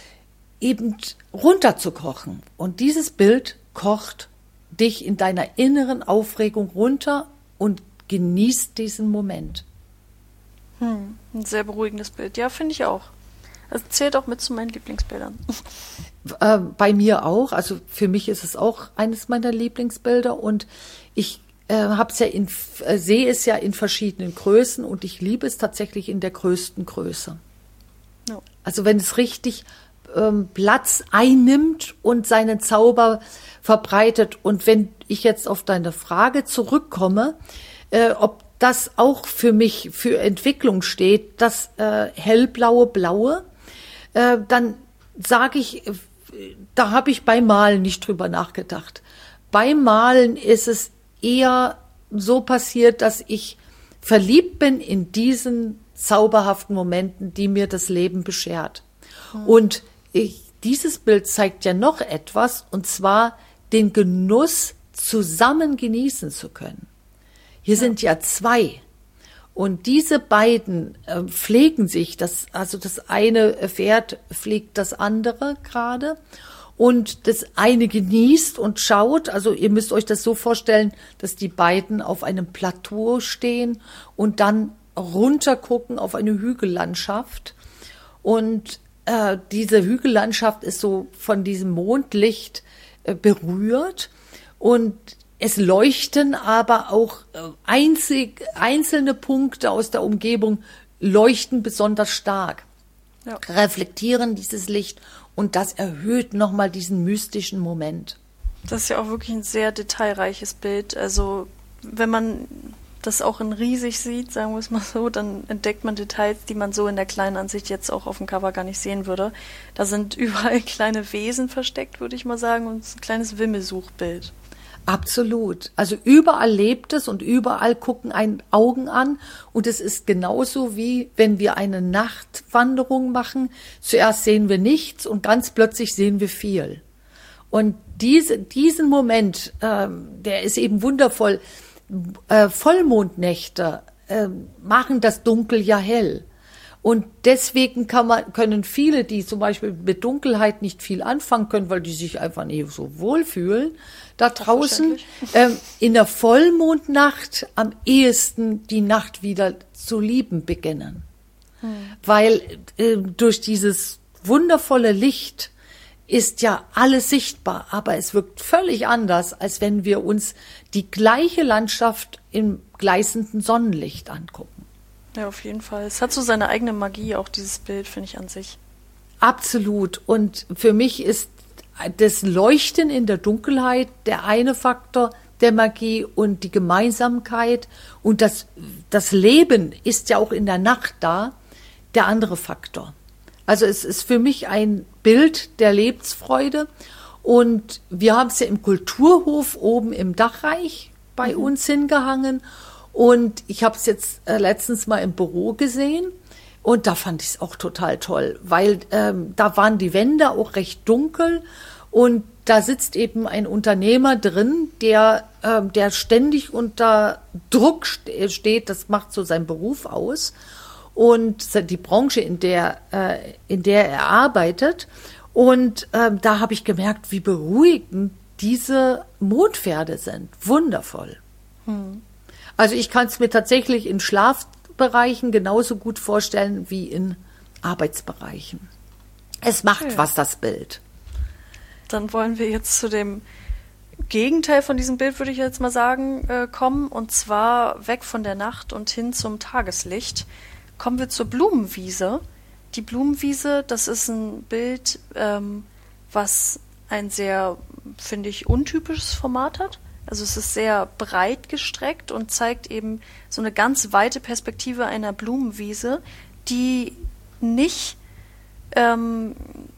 eben runterzukochen. Und dieses Bild kocht dich in deiner inneren Aufregung runter und genießt diesen Moment. Hm, ein sehr beruhigendes Bild. Ja, finde ich auch. Das zählt auch mit zu meinen Lieblingsbildern. Äh, bei mir auch. Also für mich ist es auch eines meiner Lieblingsbilder und ich äh, hab's ja in, äh, sehe es ja in verschiedenen Größen und ich liebe es tatsächlich in der größten Größe. Ja. Also wenn es richtig ähm, Platz einnimmt und seinen Zauber verbreitet. Und wenn ich jetzt auf deine Frage zurückkomme, äh, ob das auch für mich für Entwicklung steht, das äh, hellblaue Blaue, äh, dann sage ich, äh, da habe ich beim Malen nicht drüber nachgedacht. Beim Malen ist es eher so passiert, dass ich verliebt bin in diesen zauberhaften Momenten, die mir das Leben beschert. Mhm. Und ich, dieses Bild zeigt ja noch etwas, und zwar den Genuss zusammen genießen zu können. Hier ja. sind ja zwei. Und diese beiden äh, pflegen sich, das, also das eine Pferd pflegt das andere gerade und das eine genießt und schaut, also ihr müsst euch das so vorstellen, dass die beiden auf einem Plateau stehen und dann runter gucken auf eine Hügellandschaft und äh, diese Hügellandschaft ist so von diesem Mondlicht äh, berührt und es leuchten aber auch einzig, einzelne Punkte aus der Umgebung leuchten besonders stark, ja. reflektieren dieses Licht und das erhöht nochmal diesen mystischen Moment. Das ist ja auch wirklich ein sehr detailreiches Bild. Also wenn man das auch in riesig sieht, sagen wir es mal so, dann entdeckt man Details, die man so in der kleinen Ansicht jetzt auch auf dem Cover gar nicht sehen würde. Da sind überall kleine Wesen versteckt, würde ich mal sagen, und ein kleines Wimmelsuchbild. Absolut. Also überall lebt es und überall gucken einen Augen an. Und es ist genauso wie, wenn wir eine Nachtwanderung machen. Zuerst sehen wir nichts und ganz plötzlich sehen wir viel. Und diese, diesen Moment, ähm, der ist eben wundervoll. Äh, Vollmondnächte äh, machen das Dunkel ja hell. Und deswegen kann man, können viele, die zum Beispiel mit Dunkelheit nicht viel anfangen können, weil die sich einfach nicht so wohlfühlen, da draußen ähm, in der Vollmondnacht am ehesten die Nacht wieder zu lieben beginnen. Hm. Weil äh, durch dieses wundervolle Licht ist ja alles sichtbar, aber es wirkt völlig anders, als wenn wir uns die gleiche Landschaft im gleißenden Sonnenlicht angucken. Ja, auf jeden Fall. Es hat so seine eigene Magie, auch dieses Bild, finde ich an sich. Absolut. Und für mich ist das Leuchten in der Dunkelheit der eine Faktor der Magie und die Gemeinsamkeit und das, das Leben ist ja auch in der Nacht da, der andere Faktor. Also es ist für mich ein Bild der Lebensfreude und wir haben es ja im Kulturhof oben im Dachreich bei mhm. uns hingehangen und ich habe es jetzt äh, letztens mal im Büro gesehen und da fand ich es auch total toll, weil ähm, da waren die Wände auch recht dunkel und da sitzt eben ein Unternehmer drin, der, ähm, der ständig unter Druck steht, das macht so seinen Beruf aus. Und die Branche, in der, äh, in der er arbeitet. Und ähm, da habe ich gemerkt, wie beruhigend diese Mondpferde sind. Wundervoll. Hm. Also ich kann es mir tatsächlich in Schlafbereichen genauso gut vorstellen wie in Arbeitsbereichen. Es macht Schön. Was, das Bild. Dann wollen wir jetzt zu dem Gegenteil von diesem Bild, würde ich jetzt mal sagen, äh, kommen. Und zwar weg von der Nacht und hin zum Tageslicht. Kommen wir zur Blumenwiese. Die Blumenwiese, das ist ein Bild, ähm, was ein sehr, finde ich, untypisches Format hat. Also es ist sehr breit gestreckt und zeigt eben so eine ganz weite Perspektive einer Blumenwiese, die nicht ähm,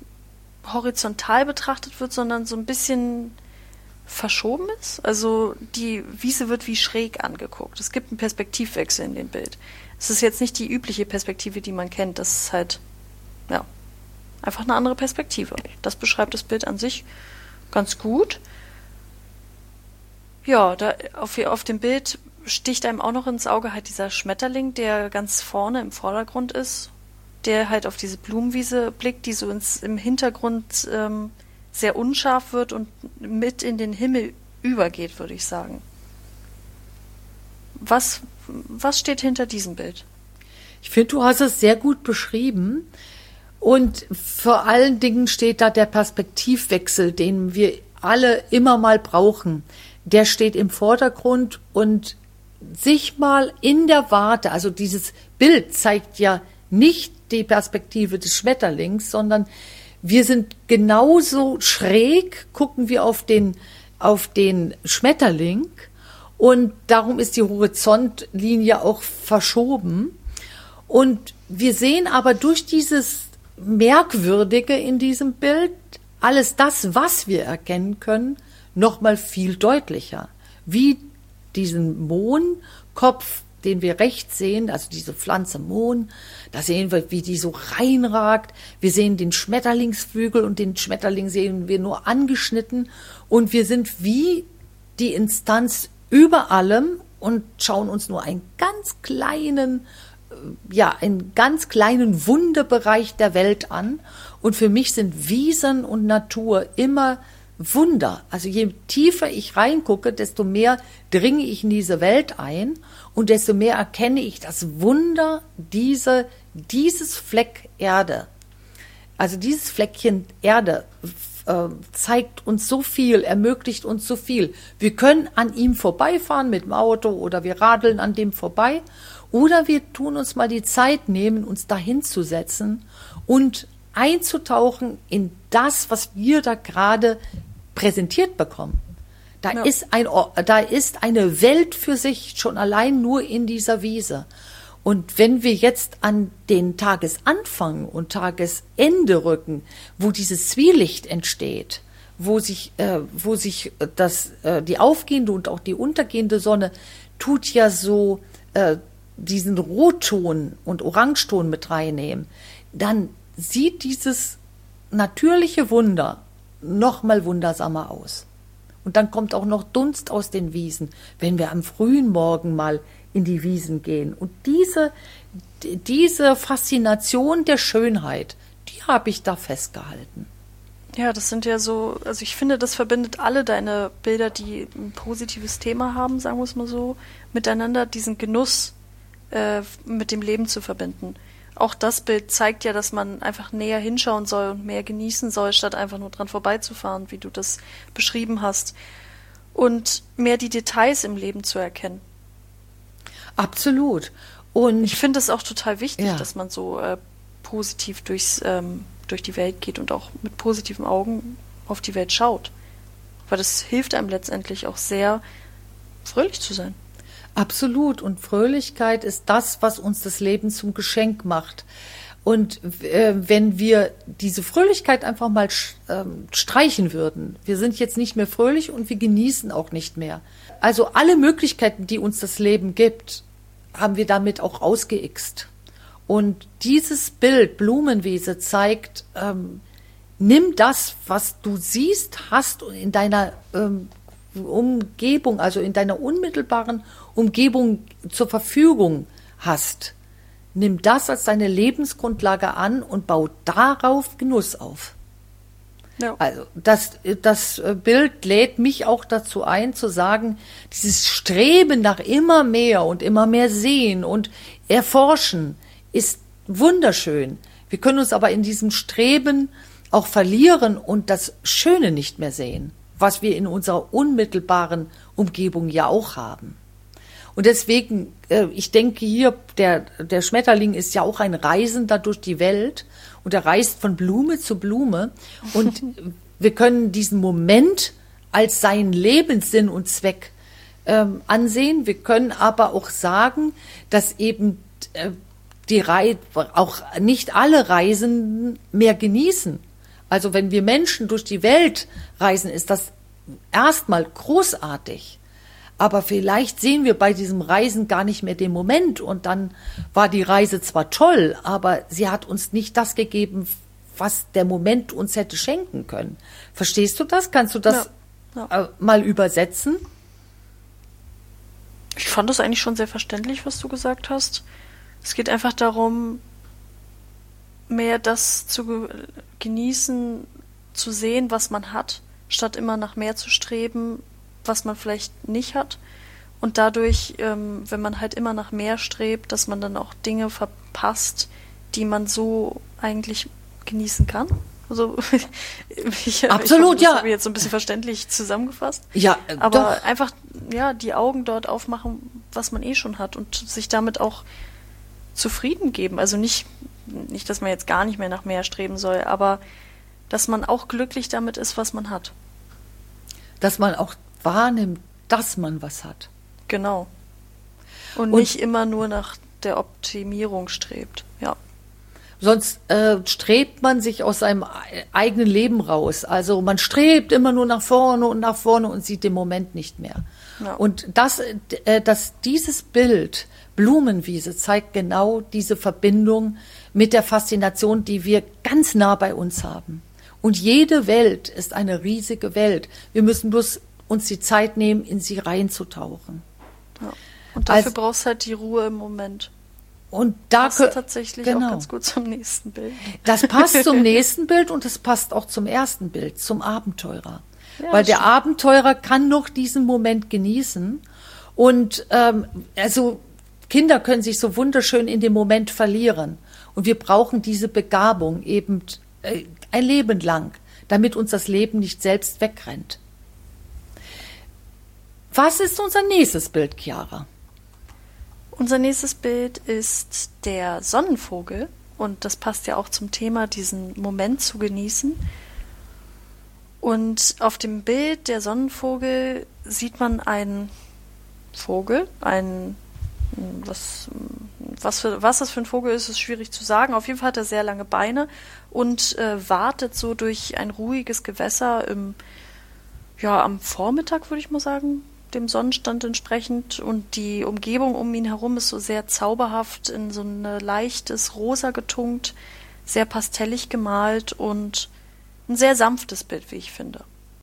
horizontal betrachtet wird, sondern so ein bisschen verschoben ist. Also die Wiese wird wie schräg angeguckt. Es gibt einen Perspektivwechsel in dem Bild. Es ist jetzt nicht die übliche Perspektive, die man kennt. Das ist halt, ja, einfach eine andere Perspektive. Das beschreibt das Bild an sich ganz gut. Ja, da auf, auf dem Bild sticht einem auch noch ins Auge halt dieser Schmetterling, der ganz vorne im Vordergrund ist, der halt auf diese Blumenwiese blickt, die so ins, im Hintergrund ähm, sehr unscharf wird und mit in den Himmel übergeht, würde ich sagen. Was, was steht hinter diesem Bild? Ich finde, du hast es sehr gut beschrieben. Und vor allen Dingen steht da der Perspektivwechsel, den wir alle immer mal brauchen. Der steht im Vordergrund und sich mal in der Warte, also dieses Bild zeigt ja nicht die Perspektive des Schmetterlings, sondern wir sind genauso schräg, gucken wir auf den, auf den Schmetterling. Und darum ist die Horizontlinie auch verschoben. Und wir sehen aber durch dieses Merkwürdige in diesem Bild alles das, was wir erkennen können, noch mal viel deutlicher. Wie diesen Mohnkopf, den wir rechts sehen, also diese Pflanze Mohn, da sehen wir, wie die so reinragt. Wir sehen den Schmetterlingsflügel und den Schmetterling sehen wir nur angeschnitten. Und wir sind wie die Instanz über allem und schauen uns nur einen ganz kleinen, ja, einen ganz kleinen Wunderbereich der Welt an. Und für mich sind Wiesen und Natur immer Wunder. Also je tiefer ich reingucke, desto mehr dringe ich in diese Welt ein und desto mehr erkenne ich das Wunder dieser, dieses Fleck Erde. Also dieses Fleckchen Erde äh, zeigt uns so viel, ermöglicht uns so viel. Wir können an ihm vorbeifahren mit dem Auto oder wir radeln an dem vorbei oder wir tun uns mal die Zeit nehmen, uns dahin zu setzen und einzutauchen in das, was wir da gerade präsentiert bekommen. Da ja. ist ein, da ist eine Welt für sich, schon allein nur in dieser Wiese. Und wenn wir jetzt an den Tagesanfang und Tagesende rücken, wo dieses Zwielicht entsteht, wo sich, äh, wo sich das, äh, die aufgehende und auch die untergehende Sonne tut ja so äh, diesen Rotton und Orangeton mit reinnehmen, dann sieht dieses natürliche Wunder noch mal wundersamer aus. Und dann kommt auch noch Dunst aus den Wiesen, wenn wir am frühen Morgen mal in die Wiesen gehen. Und diese, diese Faszination der Schönheit, die habe ich da festgehalten. Ja, das sind ja so, also ich finde, das verbindet alle deine Bilder, die ein positives Thema haben, sagen wir es mal so, miteinander, diesen Genuss äh, mit dem Leben zu verbinden. Auch das Bild zeigt ja, dass man einfach näher hinschauen soll und mehr genießen soll, statt einfach nur dran vorbeizufahren, wie du das beschrieben hast. Und mehr die Details im Leben zu erkennen. Absolut. Und ich finde es auch total wichtig, ja. dass man so äh, positiv durchs, ähm, durch die Welt geht und auch mit positiven Augen auf die Welt schaut. Weil das hilft einem letztendlich auch sehr, fröhlich zu sein. Absolut. Und Fröhlichkeit ist das, was uns das Leben zum Geschenk macht. Und äh, wenn wir diese Fröhlichkeit einfach mal äh, streichen würden, wir sind jetzt nicht mehr fröhlich und wir genießen auch nicht mehr. Also alle Möglichkeiten, die uns das Leben gibt, haben wir damit auch ausgeixt. Und dieses Bild, Blumenwiese, zeigt, ähm, nimm das, was du siehst, hast in deiner ähm, Umgebung, also in deiner unmittelbaren Umgebung zur Verfügung hast. Nimm das als deine Lebensgrundlage an und bau darauf Genuss auf. Ja. Also das, das Bild lädt mich auch dazu ein, zu sagen, dieses Streben nach immer mehr und immer mehr sehen und erforschen ist wunderschön. Wir können uns aber in diesem Streben auch verlieren und das Schöne nicht mehr sehen, was wir in unserer unmittelbaren Umgebung ja auch haben. Und deswegen, äh, ich denke hier, der, der Schmetterling ist ja auch ein Reisender durch die Welt und er reist von Blume zu Blume und wir können diesen Moment als seinen Lebenssinn und Zweck ähm, ansehen. Wir können aber auch sagen, dass eben äh, die Rei- auch nicht alle Reisenden mehr genießen. Also wenn wir Menschen durch die Welt reisen, ist das erstmal großartig. Aber vielleicht sehen wir bei diesem Reisen gar nicht mehr den Moment und dann war die Reise zwar toll, aber sie hat uns nicht das gegeben, was der Moment uns hätte schenken können. Verstehst du das? Kannst du das ja, ja. mal übersetzen? Ich fand das eigentlich schon sehr verständlich, was du gesagt hast. Es geht einfach darum, mehr das zu genießen, zu sehen, was man hat, statt immer nach mehr zu streben, was man vielleicht nicht hat. Und dadurch, ähm, wenn man halt immer nach mehr strebt, dass man dann auch Dinge verpasst, die man so eigentlich genießen kann. Also ich, Absolut, ich hoffe, das ja. habe ich jetzt so ein bisschen verständlich zusammengefasst. Ja, aber doch. einfach ja die Augen dort aufmachen, was man eh schon hat und sich damit auch zufrieden geben. Also nicht, nicht, dass man jetzt gar nicht mehr nach mehr streben soll, aber dass man auch glücklich damit ist, was man hat. Dass man auch wahrnimmt, dass man was hat. Genau. Und, und nicht immer nur nach der Optimierung strebt. Ja. Sonst äh, strebt man sich aus seinem eigenen Leben raus. Also man strebt immer nur nach vorne und nach vorne und sieht den Moment nicht mehr. Ja. Und das, äh, dass dieses Bild Blumenwiese zeigt genau diese Verbindung mit der Faszination, die wir ganz nah bei uns haben. Und jede Welt ist eine riesige Welt. Wir müssen bloß uns die Zeit nehmen, in sie reinzutauchen. Ja. Und dafür also, brauchst du halt die Ruhe im Moment. Und da passt tatsächlich genau. auch ganz gut zum nächsten Bild. Das passt zum nächsten Bild und das passt auch zum ersten Bild, zum Abenteurer. Ja, Weil der stimmt. Abenteurer kann noch diesen Moment genießen. Und ähm, also Kinder können sich so wunderschön in dem Moment verlieren. Und wir brauchen diese Begabung eben äh, ein Leben lang, damit uns das Leben nicht selbst wegrennt. Was ist unser nächstes Bild, Chiara? Unser nächstes Bild ist der Sonnenvogel und das passt ja auch zum Thema, diesen Moment zu genießen. Und auf dem Bild der Sonnenvogel sieht man einen Vogel, einen, was, was, für, was das für ein Vogel ist, ist schwierig zu sagen. Auf jeden Fall hat er sehr lange Beine und äh, wartet so durch ein ruhiges Gewässer im, ja, am Vormittag, würde ich mal sagen, dem Sonnenstand entsprechend, und die Umgebung um ihn herum ist so sehr zauberhaft, in so ein leichtes Rosa getunkt, sehr pastellig gemalt und ein sehr sanftes Bild, wie ich finde.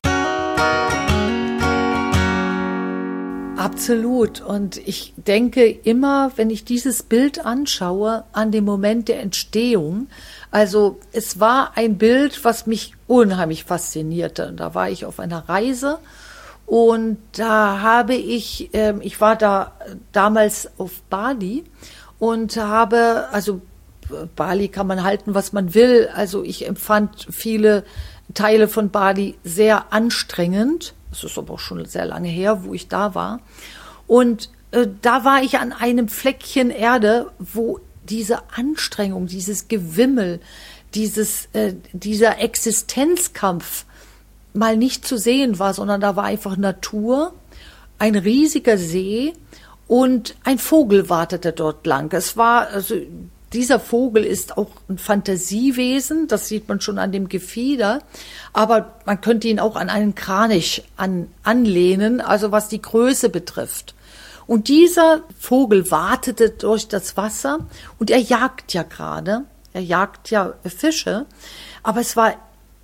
Absolut. Und ich denke immer, wenn ich dieses Bild anschaue, an den Moment der Entstehung. Also es war ein Bild, was mich unheimlich faszinierte. Da war ich auf einer Reise und da habe ich, äh, ich war da damals auf Bali und habe, also Bali kann man halten, was man will. Also ich empfand viele Teile von Bali sehr anstrengend. Das ist aber auch schon sehr lange her, wo ich da war. Und äh, da war ich an einem Fleckchen Erde, wo diese Anstrengung, dieses Gewimmel, dieses, äh, dieser Existenzkampf mal nicht zu sehen war, sondern da war einfach Natur, ein riesiger See und ein Vogel wartete dort lang. Es war, also dieser Vogel ist auch ein Fantasiewesen, das sieht man schon an dem Gefieder, aber man könnte ihn auch an einen Kranich an, anlehnen, also was die Größe betrifft. Und dieser Vogel wartete durch das Wasser und er jagt ja gerade, er jagt ja Fische, aber es war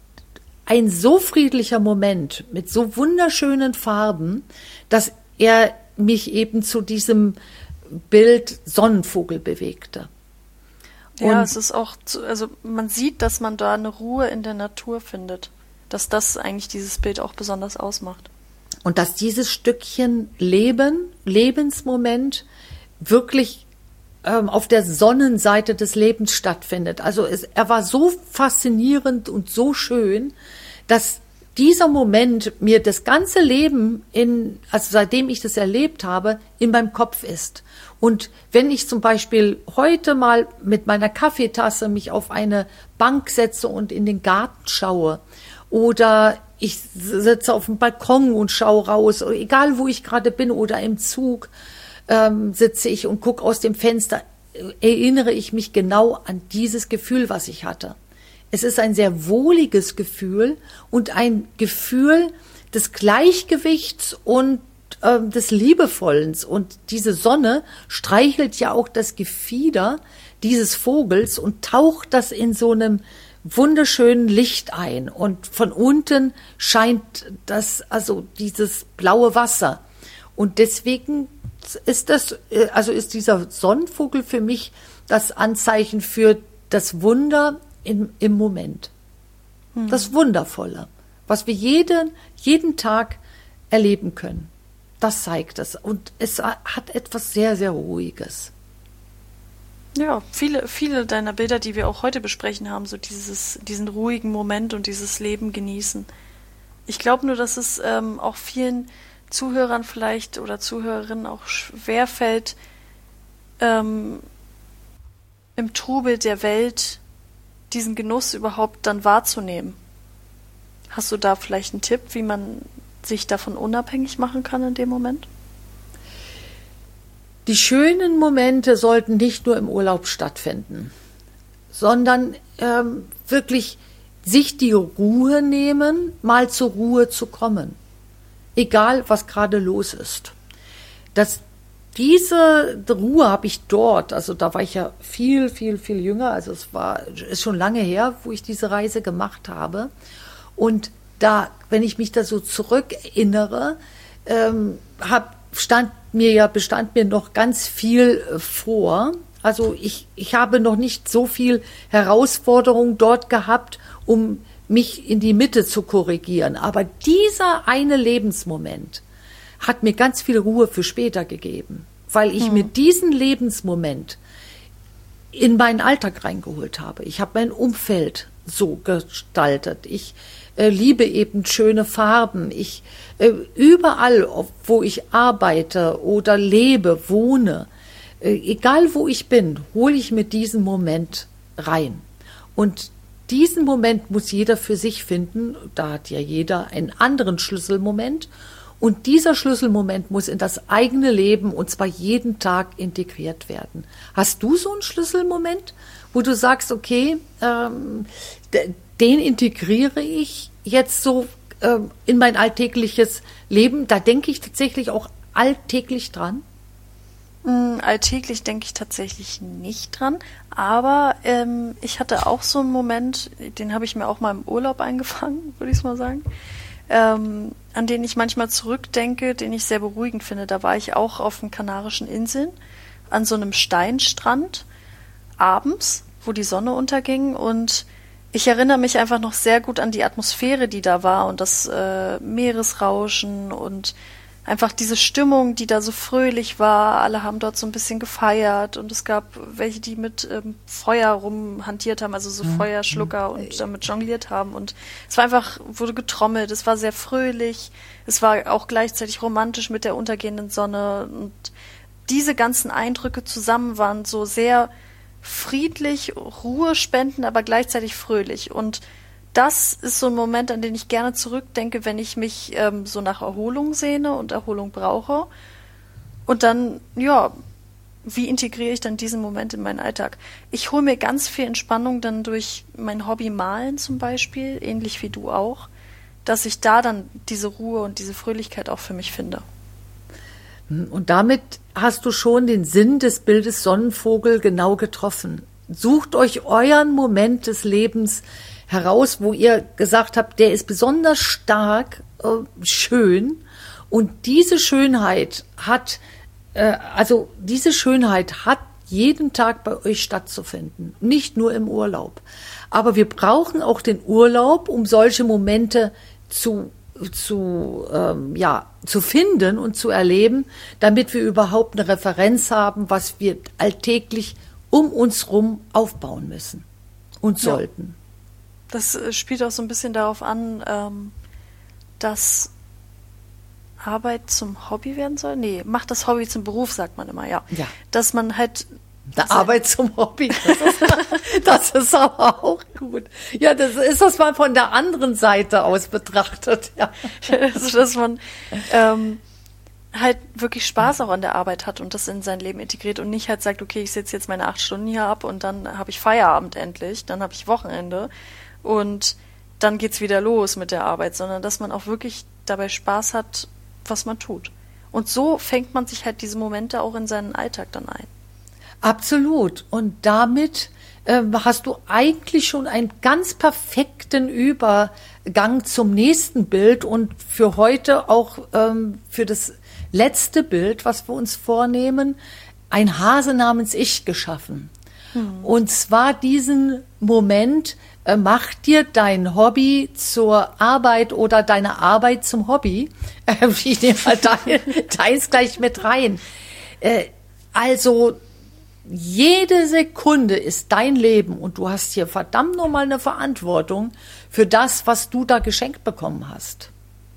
ein so friedlicher Moment mit so wunderschönen Farben, dass er mich eben zu diesem Bild Sonnenvogel bewegte. Ja, und es ist auch, zu, also man sieht, dass man da eine Ruhe in der Natur findet, dass das eigentlich dieses Bild auch besonders ausmacht. Und dass dieses Stückchen Leben, Lebensmoment wirklich ähm, auf der Sonnenseite des Lebens stattfindet. Also es, er war so faszinierend und so schön, dass dieser Moment mir das ganze Leben, in, also seitdem ich das erlebt habe, in meinem Kopf ist. Und wenn ich zum Beispiel heute mal mit meiner Kaffeetasse mich auf eine Bank setze und in den Garten schaue oder ich sitze auf dem Balkon und schaue raus, egal wo ich gerade bin oder im Zug ähm, sitze ich und gucke aus dem Fenster, erinnere ich mich genau an dieses Gefühl, was ich hatte. Es ist ein sehr wohliges Gefühl und ein Gefühl des Gleichgewichts und äh, des Liebevollens. Und diese Sonne streichelt ja auch das Gefieder dieses Vogels und taucht das in so einem wunderschönen Licht ein. Und von unten scheint das, also dieses blaue Wasser. Und deswegen ist das, also ist dieser Sonnenvogel für mich das Anzeichen für das Wunder in, im Moment. Hm. Das Wundervolle, was wir jeden, jeden Tag erleben können. Das zeigt es. Und es hat etwas sehr, sehr Ruhiges. Ja, viele, viele deiner Bilder, die wir auch heute besprechen, haben so dieses, diesen ruhigen Moment und dieses Leben genießen. Ich glaube nur, dass es ähm, auch vielen Zuhörern vielleicht oder Zuhörerinnen auch schwerfällt, ähm, im Trubel der Welt diesen Genuss überhaupt dann wahrzunehmen. Hast du da vielleicht einen Tipp, wie man sich davon unabhängig machen kann in dem Moment? Die schönen Momente sollten nicht nur im Urlaub stattfinden, sondern ähm, wirklich sich die Ruhe nehmen, mal zur Ruhe zu kommen. Egal, was gerade los ist. Das, diese Ruhe habe ich dort, also da war ich ja viel, viel, viel jünger, also es war, ist schon lange her, wo ich diese Reise gemacht habe. Und da, wenn ich mich da so zurückerinnere, ähm, hab, stand mir ja, bestand mir noch ganz viel vor. Also ich, ich habe noch nicht so viel Herausforderung dort gehabt, um mich in die Mitte zu korrigieren. Aber dieser eine Lebensmoment hat mir ganz viel Ruhe für später gegeben, weil ich mhm. mir diesen Lebensmoment in meinen Alltag reingeholt habe. Ich habe mein Umfeld so gestaltet. Ich äh, liebe eben schöne Farben. Ich äh, überall, wo ich arbeite oder lebe, wohne, äh, egal wo ich bin, hole ich mir diesen Moment rein. Und diesen Moment muss jeder für sich finden. Da hat ja jeder einen anderen Schlüsselmoment. Und dieser Schlüsselmoment muss in das eigene Leben, und zwar jeden Tag, integriert werden. Hast du so einen Schlüsselmoment, wo du sagst, okay, ähm, den integriere ich jetzt so ähm, in mein alltägliches Leben? Da denke ich tatsächlich auch alltäglich dran. Alltäglich denke ich tatsächlich nicht dran, aber ähm, ich hatte auch so einen Moment, den habe ich mir auch mal im Urlaub eingefangen, würde ich es mal sagen, ähm, an den ich manchmal zurückdenke, den ich sehr beruhigend finde. Da war ich auch auf den Kanarischen Inseln, an so einem Steinstrand, abends, wo die Sonne unterging, und ich erinnere mich einfach noch sehr gut an die Atmosphäre, die da war, und das äh, Meeresrauschen und einfach diese Stimmung, die da so fröhlich war. Alle haben dort so ein bisschen gefeiert, und es gab welche, die mit ähm, Feuer rumhantiert haben, also so mhm. Feuerschlucker, und damit jongliert haben. Und es war einfach, wurde getrommelt, es war sehr fröhlich, es war auch gleichzeitig romantisch mit der untergehenden Sonne. Und diese ganzen Eindrücke zusammen waren so sehr friedlich, ruhespendend, aber gleichzeitig fröhlich. Und das ist so ein Moment, an den ich gerne zurückdenke, wenn ich mich ähm, so nach Erholung sehne und Erholung brauche. Und dann, ja, wie integriere ich dann diesen Moment in meinen Alltag? Ich hole mir ganz viel Entspannung dann durch mein Hobby Malen zum Beispiel, ähnlich wie du auch, dass ich da dann diese Ruhe und diese Fröhlichkeit auch für mich finde. Und damit hast du schon den Sinn des Bildes Sonnenvogel genau getroffen. Sucht euch euren Moment des Lebens heraus, wo ihr gesagt habt, der ist besonders stark, äh, schön, und diese Schönheit hat, äh, also diese Schönheit hat jeden Tag bei euch stattzufinden, nicht nur im Urlaub. Aber wir brauchen auch den Urlaub, um solche Momente zu zu ähm, ja zu finden und zu erleben, damit wir überhaupt eine Referenz haben, was wir alltäglich um uns rum aufbauen müssen und sollten. Ja. Das spielt auch so ein bisschen darauf an, ähm, dass Arbeit zum Hobby werden soll. Nee, macht das Hobby zum Beruf, sagt man immer, ja. ja. Dass man halt... Eine Arbeit zum Hobby, das ist, das ist aber auch gut. Ja, das ist das mal von der anderen Seite aus betrachtet. Ja. Also, dass man ähm, halt wirklich Spaß auch an der Arbeit hat und das in sein Leben integriert und nicht halt sagt, okay, ich sitze jetzt meine acht Stunden hier ab und dann habe ich Feierabend endlich, dann habe ich Wochenende. Und dann geht's wieder los mit der Arbeit, sondern dass man auch wirklich dabei Spaß hat, was man tut. Und so fängt man sich halt diese Momente auch in seinen Alltag dann ein. Absolut. Und damit äh, hast du eigentlich schon einen ganz perfekten Übergang zum nächsten Bild und für heute auch ähm, für das letzte Bild, was wir uns vornehmen, ein Hase namens Ich geschaffen. Hm. Und zwar diesen Moment, äh, mach dir dein Hobby zur Arbeit oder deine Arbeit zum Hobby. Äh, ich nehme mal dein, deins gleich mit rein. Äh, also jede Sekunde ist dein Leben und du hast hier verdammt nochmal eine Verantwortung für das, was du da geschenkt bekommen hast.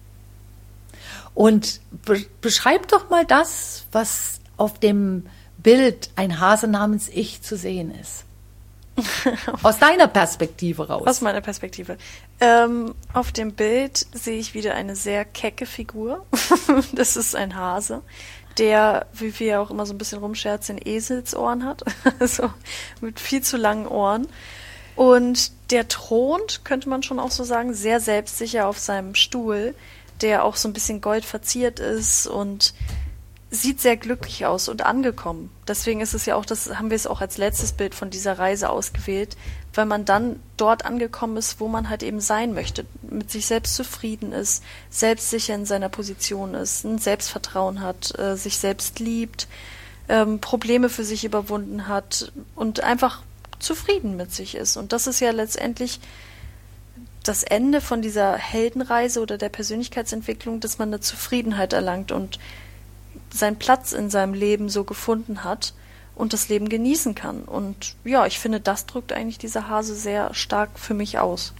Und be- beschreib doch mal das, was auf dem Bild ein Hase namens Ich zu sehen ist. Aus deiner Perspektive raus. Aus meiner Perspektive. Ähm, auf dem Bild sehe ich wieder eine sehr kecke Figur. Das ist ein Hase, der, wie wir auch immer so ein bisschen rumscherzen, Eselsohren hat. Also mit viel zu langen Ohren. Und der thront, könnte man schon auch so sagen, sehr selbstsicher auf seinem Stuhl, der auch so ein bisschen gold verziert ist und sieht sehr glücklich aus und angekommen. Deswegen ist es ja auch, das haben wir es auch als letztes Bild von dieser Reise ausgewählt, weil man dann dort angekommen ist, wo man halt eben sein möchte, mit sich selbst zufrieden ist, selbstsicher in seiner Position ist, ein Selbstvertrauen hat, äh, sich selbst liebt, ähm, Probleme für sich überwunden hat und einfach zufrieden mit sich ist. Und das ist ja letztendlich das Ende von dieser Heldenreise oder der Persönlichkeitsentwicklung, dass man eine Zufriedenheit erlangt und seinen Platz in seinem Leben so gefunden hat und das Leben genießen kann. Und ja, ich finde, das drückt eigentlich dieser Hase sehr stark für mich aus.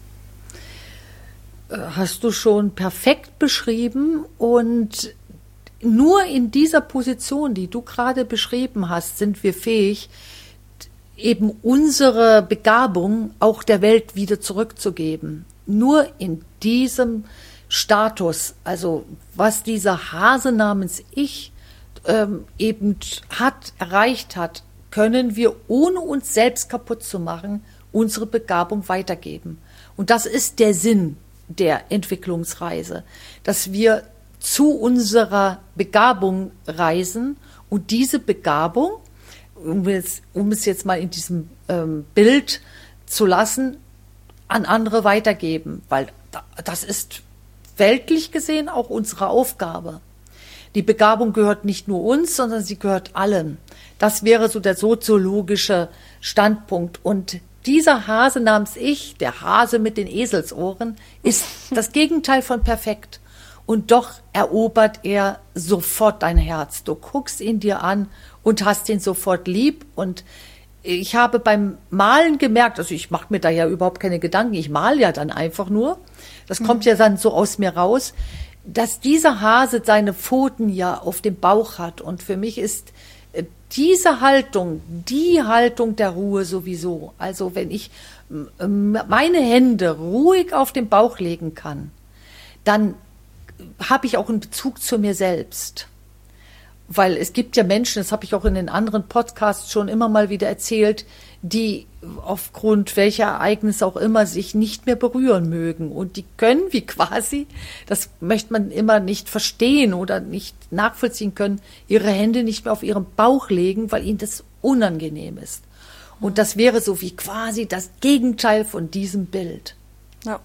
Hast du schon perfekt beschrieben, und nur in dieser Position, die du gerade beschrieben hast, sind wir fähig, eben unsere Begabung auch der Welt wieder zurückzugeben. Nur in diesem Status, also was dieser Hase namens Ich ähm, eben hat, erreicht hat, können wir, ohne uns selbst kaputt zu machen, unsere Begabung weitergeben. Und das ist der Sinn der Entwicklungsreise, dass wir zu unserer Begabung reisen Und diese Begabung, um es, um es jetzt mal in diesem ähm, Bild zu lassen, an andere weitergeben, weil das ist weltlich gesehen auch unsere Aufgabe. Die Begabung gehört nicht nur uns, sondern sie gehört allen. Das wäre so der soziologische Standpunkt. Und dieser Hase namens Ich, der Hase mit den Eselsohren, ist das Gegenteil von perfekt. Und doch erobert er sofort dein Herz. Du guckst ihn dir an und hast ihn sofort lieb. Und ich habe beim Malen gemerkt, also ich mache mir da ja überhaupt keine Gedanken, ich male ja dann einfach nur. Das kommt ja dann so aus mir raus, dass dieser Hase seine Pfoten ja auf dem Bauch hat. Und für mich ist diese Haltung, die Haltung der Ruhe sowieso. Also wenn ich meine Hände ruhig auf den Bauch legen kann, dann habe ich auch einen Bezug zu mir selbst. Weil es gibt ja Menschen, das habe ich auch in den anderen Podcasts schon immer mal wieder erzählt, die aufgrund welcher Ereignisse auch immer sich nicht mehr berühren mögen. Und die können wie quasi, das möchte man immer nicht verstehen oder nicht nachvollziehen können, ihre Hände nicht mehr auf ihren Bauch legen, weil ihnen das unangenehm ist. Und das wäre so wie quasi das Gegenteil von diesem Bild. Ja.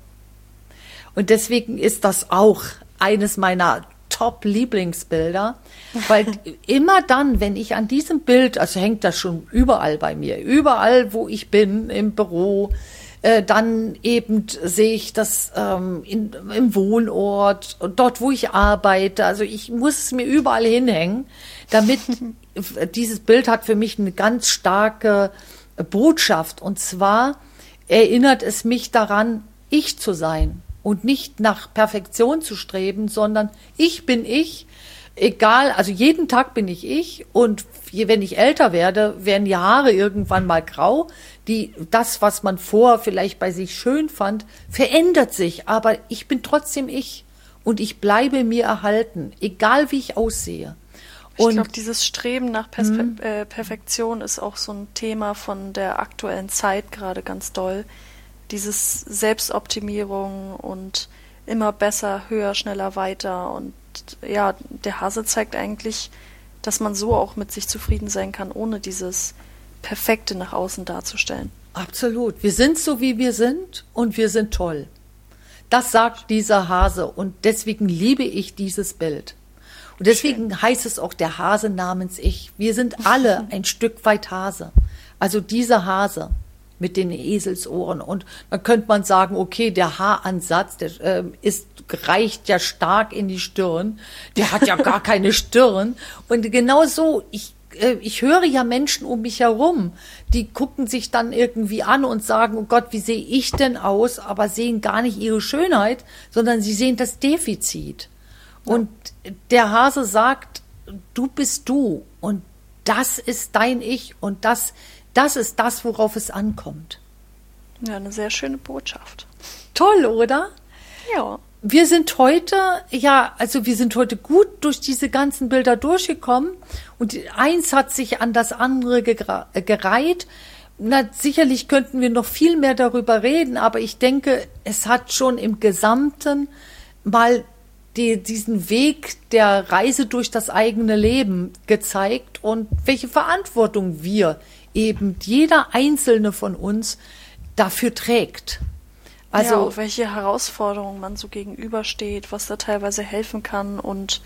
Und deswegen ist das auch eines meiner Top-Lieblingsbilder, weil immer dann, wenn ich an diesem Bild, also hängt das schon überall bei mir, überall, wo ich bin, im Büro, äh, dann eben sehe ich das ähm, in, im Wohnort, dort, wo ich arbeite, also ich muss es mir überall hinhängen, damit dieses Bild hat für mich eine ganz starke Botschaft, und zwar erinnert es mich daran, ich zu sein. Und nicht nach Perfektion zu streben, sondern ich bin ich, egal, also jeden Tag bin ich ich, und wenn ich älter werde, werden die Haare irgendwann mal grau. Die, das, was man vorher vielleicht bei sich schön fand, verändert sich, aber ich bin trotzdem ich und ich bleibe mir erhalten, egal wie ich aussehe. Und ich glaube, dieses Streben nach Perspe- äh, Perfektion ist auch so ein Thema von der aktuellen Zeit gerade ganz doll. Dieses Selbstoptimierung und immer besser, höher, schneller, weiter. Und ja, der Hase zeigt eigentlich, dass man so auch mit sich zufrieden sein kann, ohne dieses Perfekte nach außen darzustellen. Absolut. Wir sind so, wie wir sind, und wir sind toll. Das sagt dieser Hase, und deswegen liebe ich dieses Bild. Und deswegen Schön. Heißt es auch der Hase namens Ich. Wir sind alle ein Stück weit Hase. Also dieser Hase mit den Eselsohren. Und dann könnte man sagen, okay, der Haaransatz, der äh, ist, reicht ja stark in die Stirn. Der hat ja gar keine Stirn. Und genau so, ich, äh, ich höre ja Menschen um mich herum, die gucken sich dann irgendwie an und sagen, oh Gott, wie sehe ich denn aus? Aber sehen gar nicht ihre Schönheit, sondern sie sehen das Defizit. Ja. Und der Hase sagt, du bist du. Und das ist dein Ich. Und das Das ist das, worauf es ankommt. Ja, eine sehr schöne Botschaft. Toll, oder? Ja. Wir sind heute, ja, also wir sind heute gut durch diese ganzen Bilder durchgekommen, und eins hat sich an das andere gegra- gereiht. Na, sicherlich könnten wir noch viel mehr darüber reden, aber ich denke, es hat schon im Gesamten mal die, diesen Weg der Reise durch das eigene Leben gezeigt und welche Verantwortung wir eben jeder Einzelne von uns dafür trägt. Also ja, auch welche Herausforderungen man so gegenübersteht, was da teilweise helfen kann und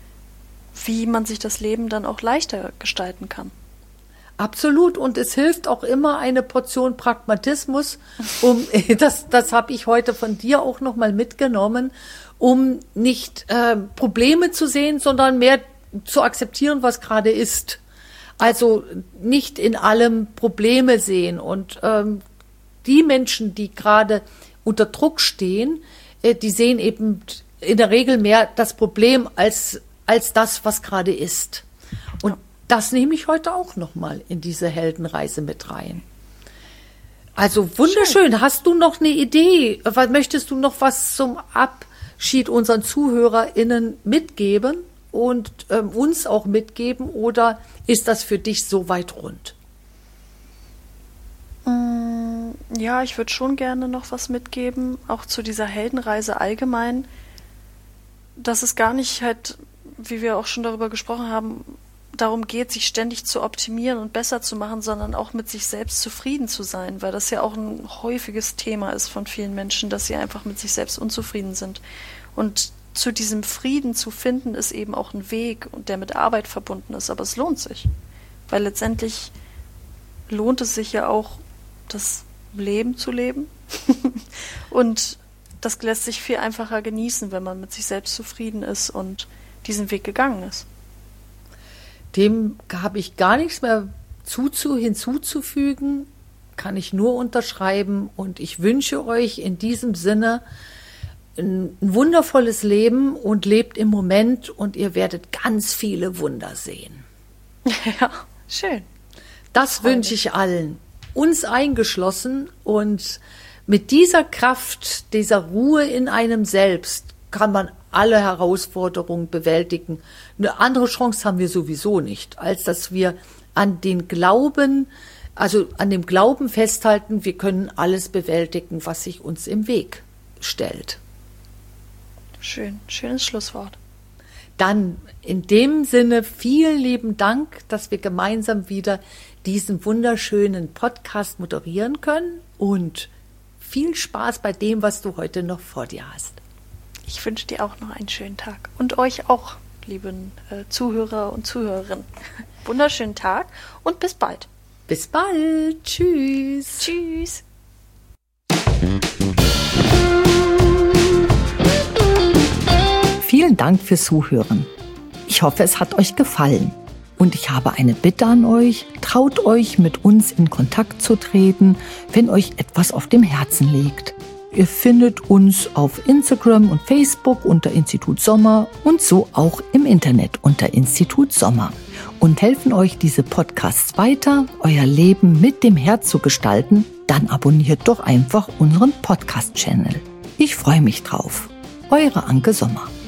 wie man sich das Leben dann auch leichter gestalten kann. Absolut, und es hilft auch immer eine Portion Pragmatismus, um das, das habe ich heute von dir auch nochmal mitgenommen, um nicht äh, Probleme zu sehen, sondern mehr zu akzeptieren, was gerade ist. Also nicht in allem Probleme sehen. Und ähm, die Menschen, die gerade unter Druck stehen, äh, die sehen eben in der Regel mehr das Problem als, als das, was gerade ist. Und das nehme ich heute auch nochmal in diese Heldenreise mit rein. Also wunderschön. Schön. Hast du noch eine Idee? Möchtest du noch was zum Abschied unseren ZuhörerInnen mitgeben? Und ähm, uns auch mitgeben, oder ist das für dich so weit rund? Ja, ich würde schon gerne noch was mitgeben, auch zu dieser Heldenreise allgemein, dass es gar nicht halt, wie wir auch schon darüber gesprochen haben, darum geht, sich ständig zu optimieren und besser zu machen, sondern auch mit sich selbst zufrieden zu sein, weil das ja auch ein häufiges Thema ist von vielen Menschen, dass sie einfach mit sich selbst unzufrieden sind. Und zu diesem Frieden zu finden, ist eben auch ein Weg, der mit Arbeit verbunden ist, aber es lohnt sich, weil letztendlich lohnt es sich ja auch, das Leben zu leben und das lässt sich viel einfacher genießen, wenn man mit sich selbst zufrieden ist und diesen Weg gegangen ist. Dem habe ich gar nichts mehr zuzu, hinzuzufügen, kann ich nur unterschreiben und ich wünsche euch in diesem Sinne ein, ein wundervolles Leben und lebt im Moment und ihr werdet ganz viele Wunder sehen. Ja, schön. Das wünsche ich allen, uns eingeschlossen und mit dieser Kraft, dieser Ruhe in einem selbst kann man alle Herausforderungen bewältigen. Eine andere Chance haben wir sowieso nicht, als dass wir an den Glauben, also an dem Glauben festhalten, wir können alles bewältigen, was sich uns im Weg stellt. Schön, schönes Schlusswort. Dann in dem Sinne vielen lieben Dank, dass wir gemeinsam wieder diesen wunderschönen Podcast moderieren können und viel Spaß bei dem, was du heute noch vor dir hast. Ich wünsche dir auch noch einen schönen Tag. Und euch auch, lieben äh, Zuhörer und Zuhörerinnen. Wunderschönen Tag und bis bald. Bis bald. Tschüss. Tschüss. Vielen Dank fürs Zuhören. Ich hoffe, es hat euch gefallen. Und ich habe eine Bitte an euch. Traut euch, mit uns in Kontakt zu treten, wenn euch etwas auf dem Herzen liegt. Ihr findet uns auf Instagram und Facebook unter Institut Sommer und so auch im Internet unter Institut Sommer und helfen euch diese Podcasts weiter, euer Leben mit dem Herz zu gestalten, dann abonniert doch einfach unseren Podcast-Channel. Ich freue mich drauf. Eure Anke Sommer.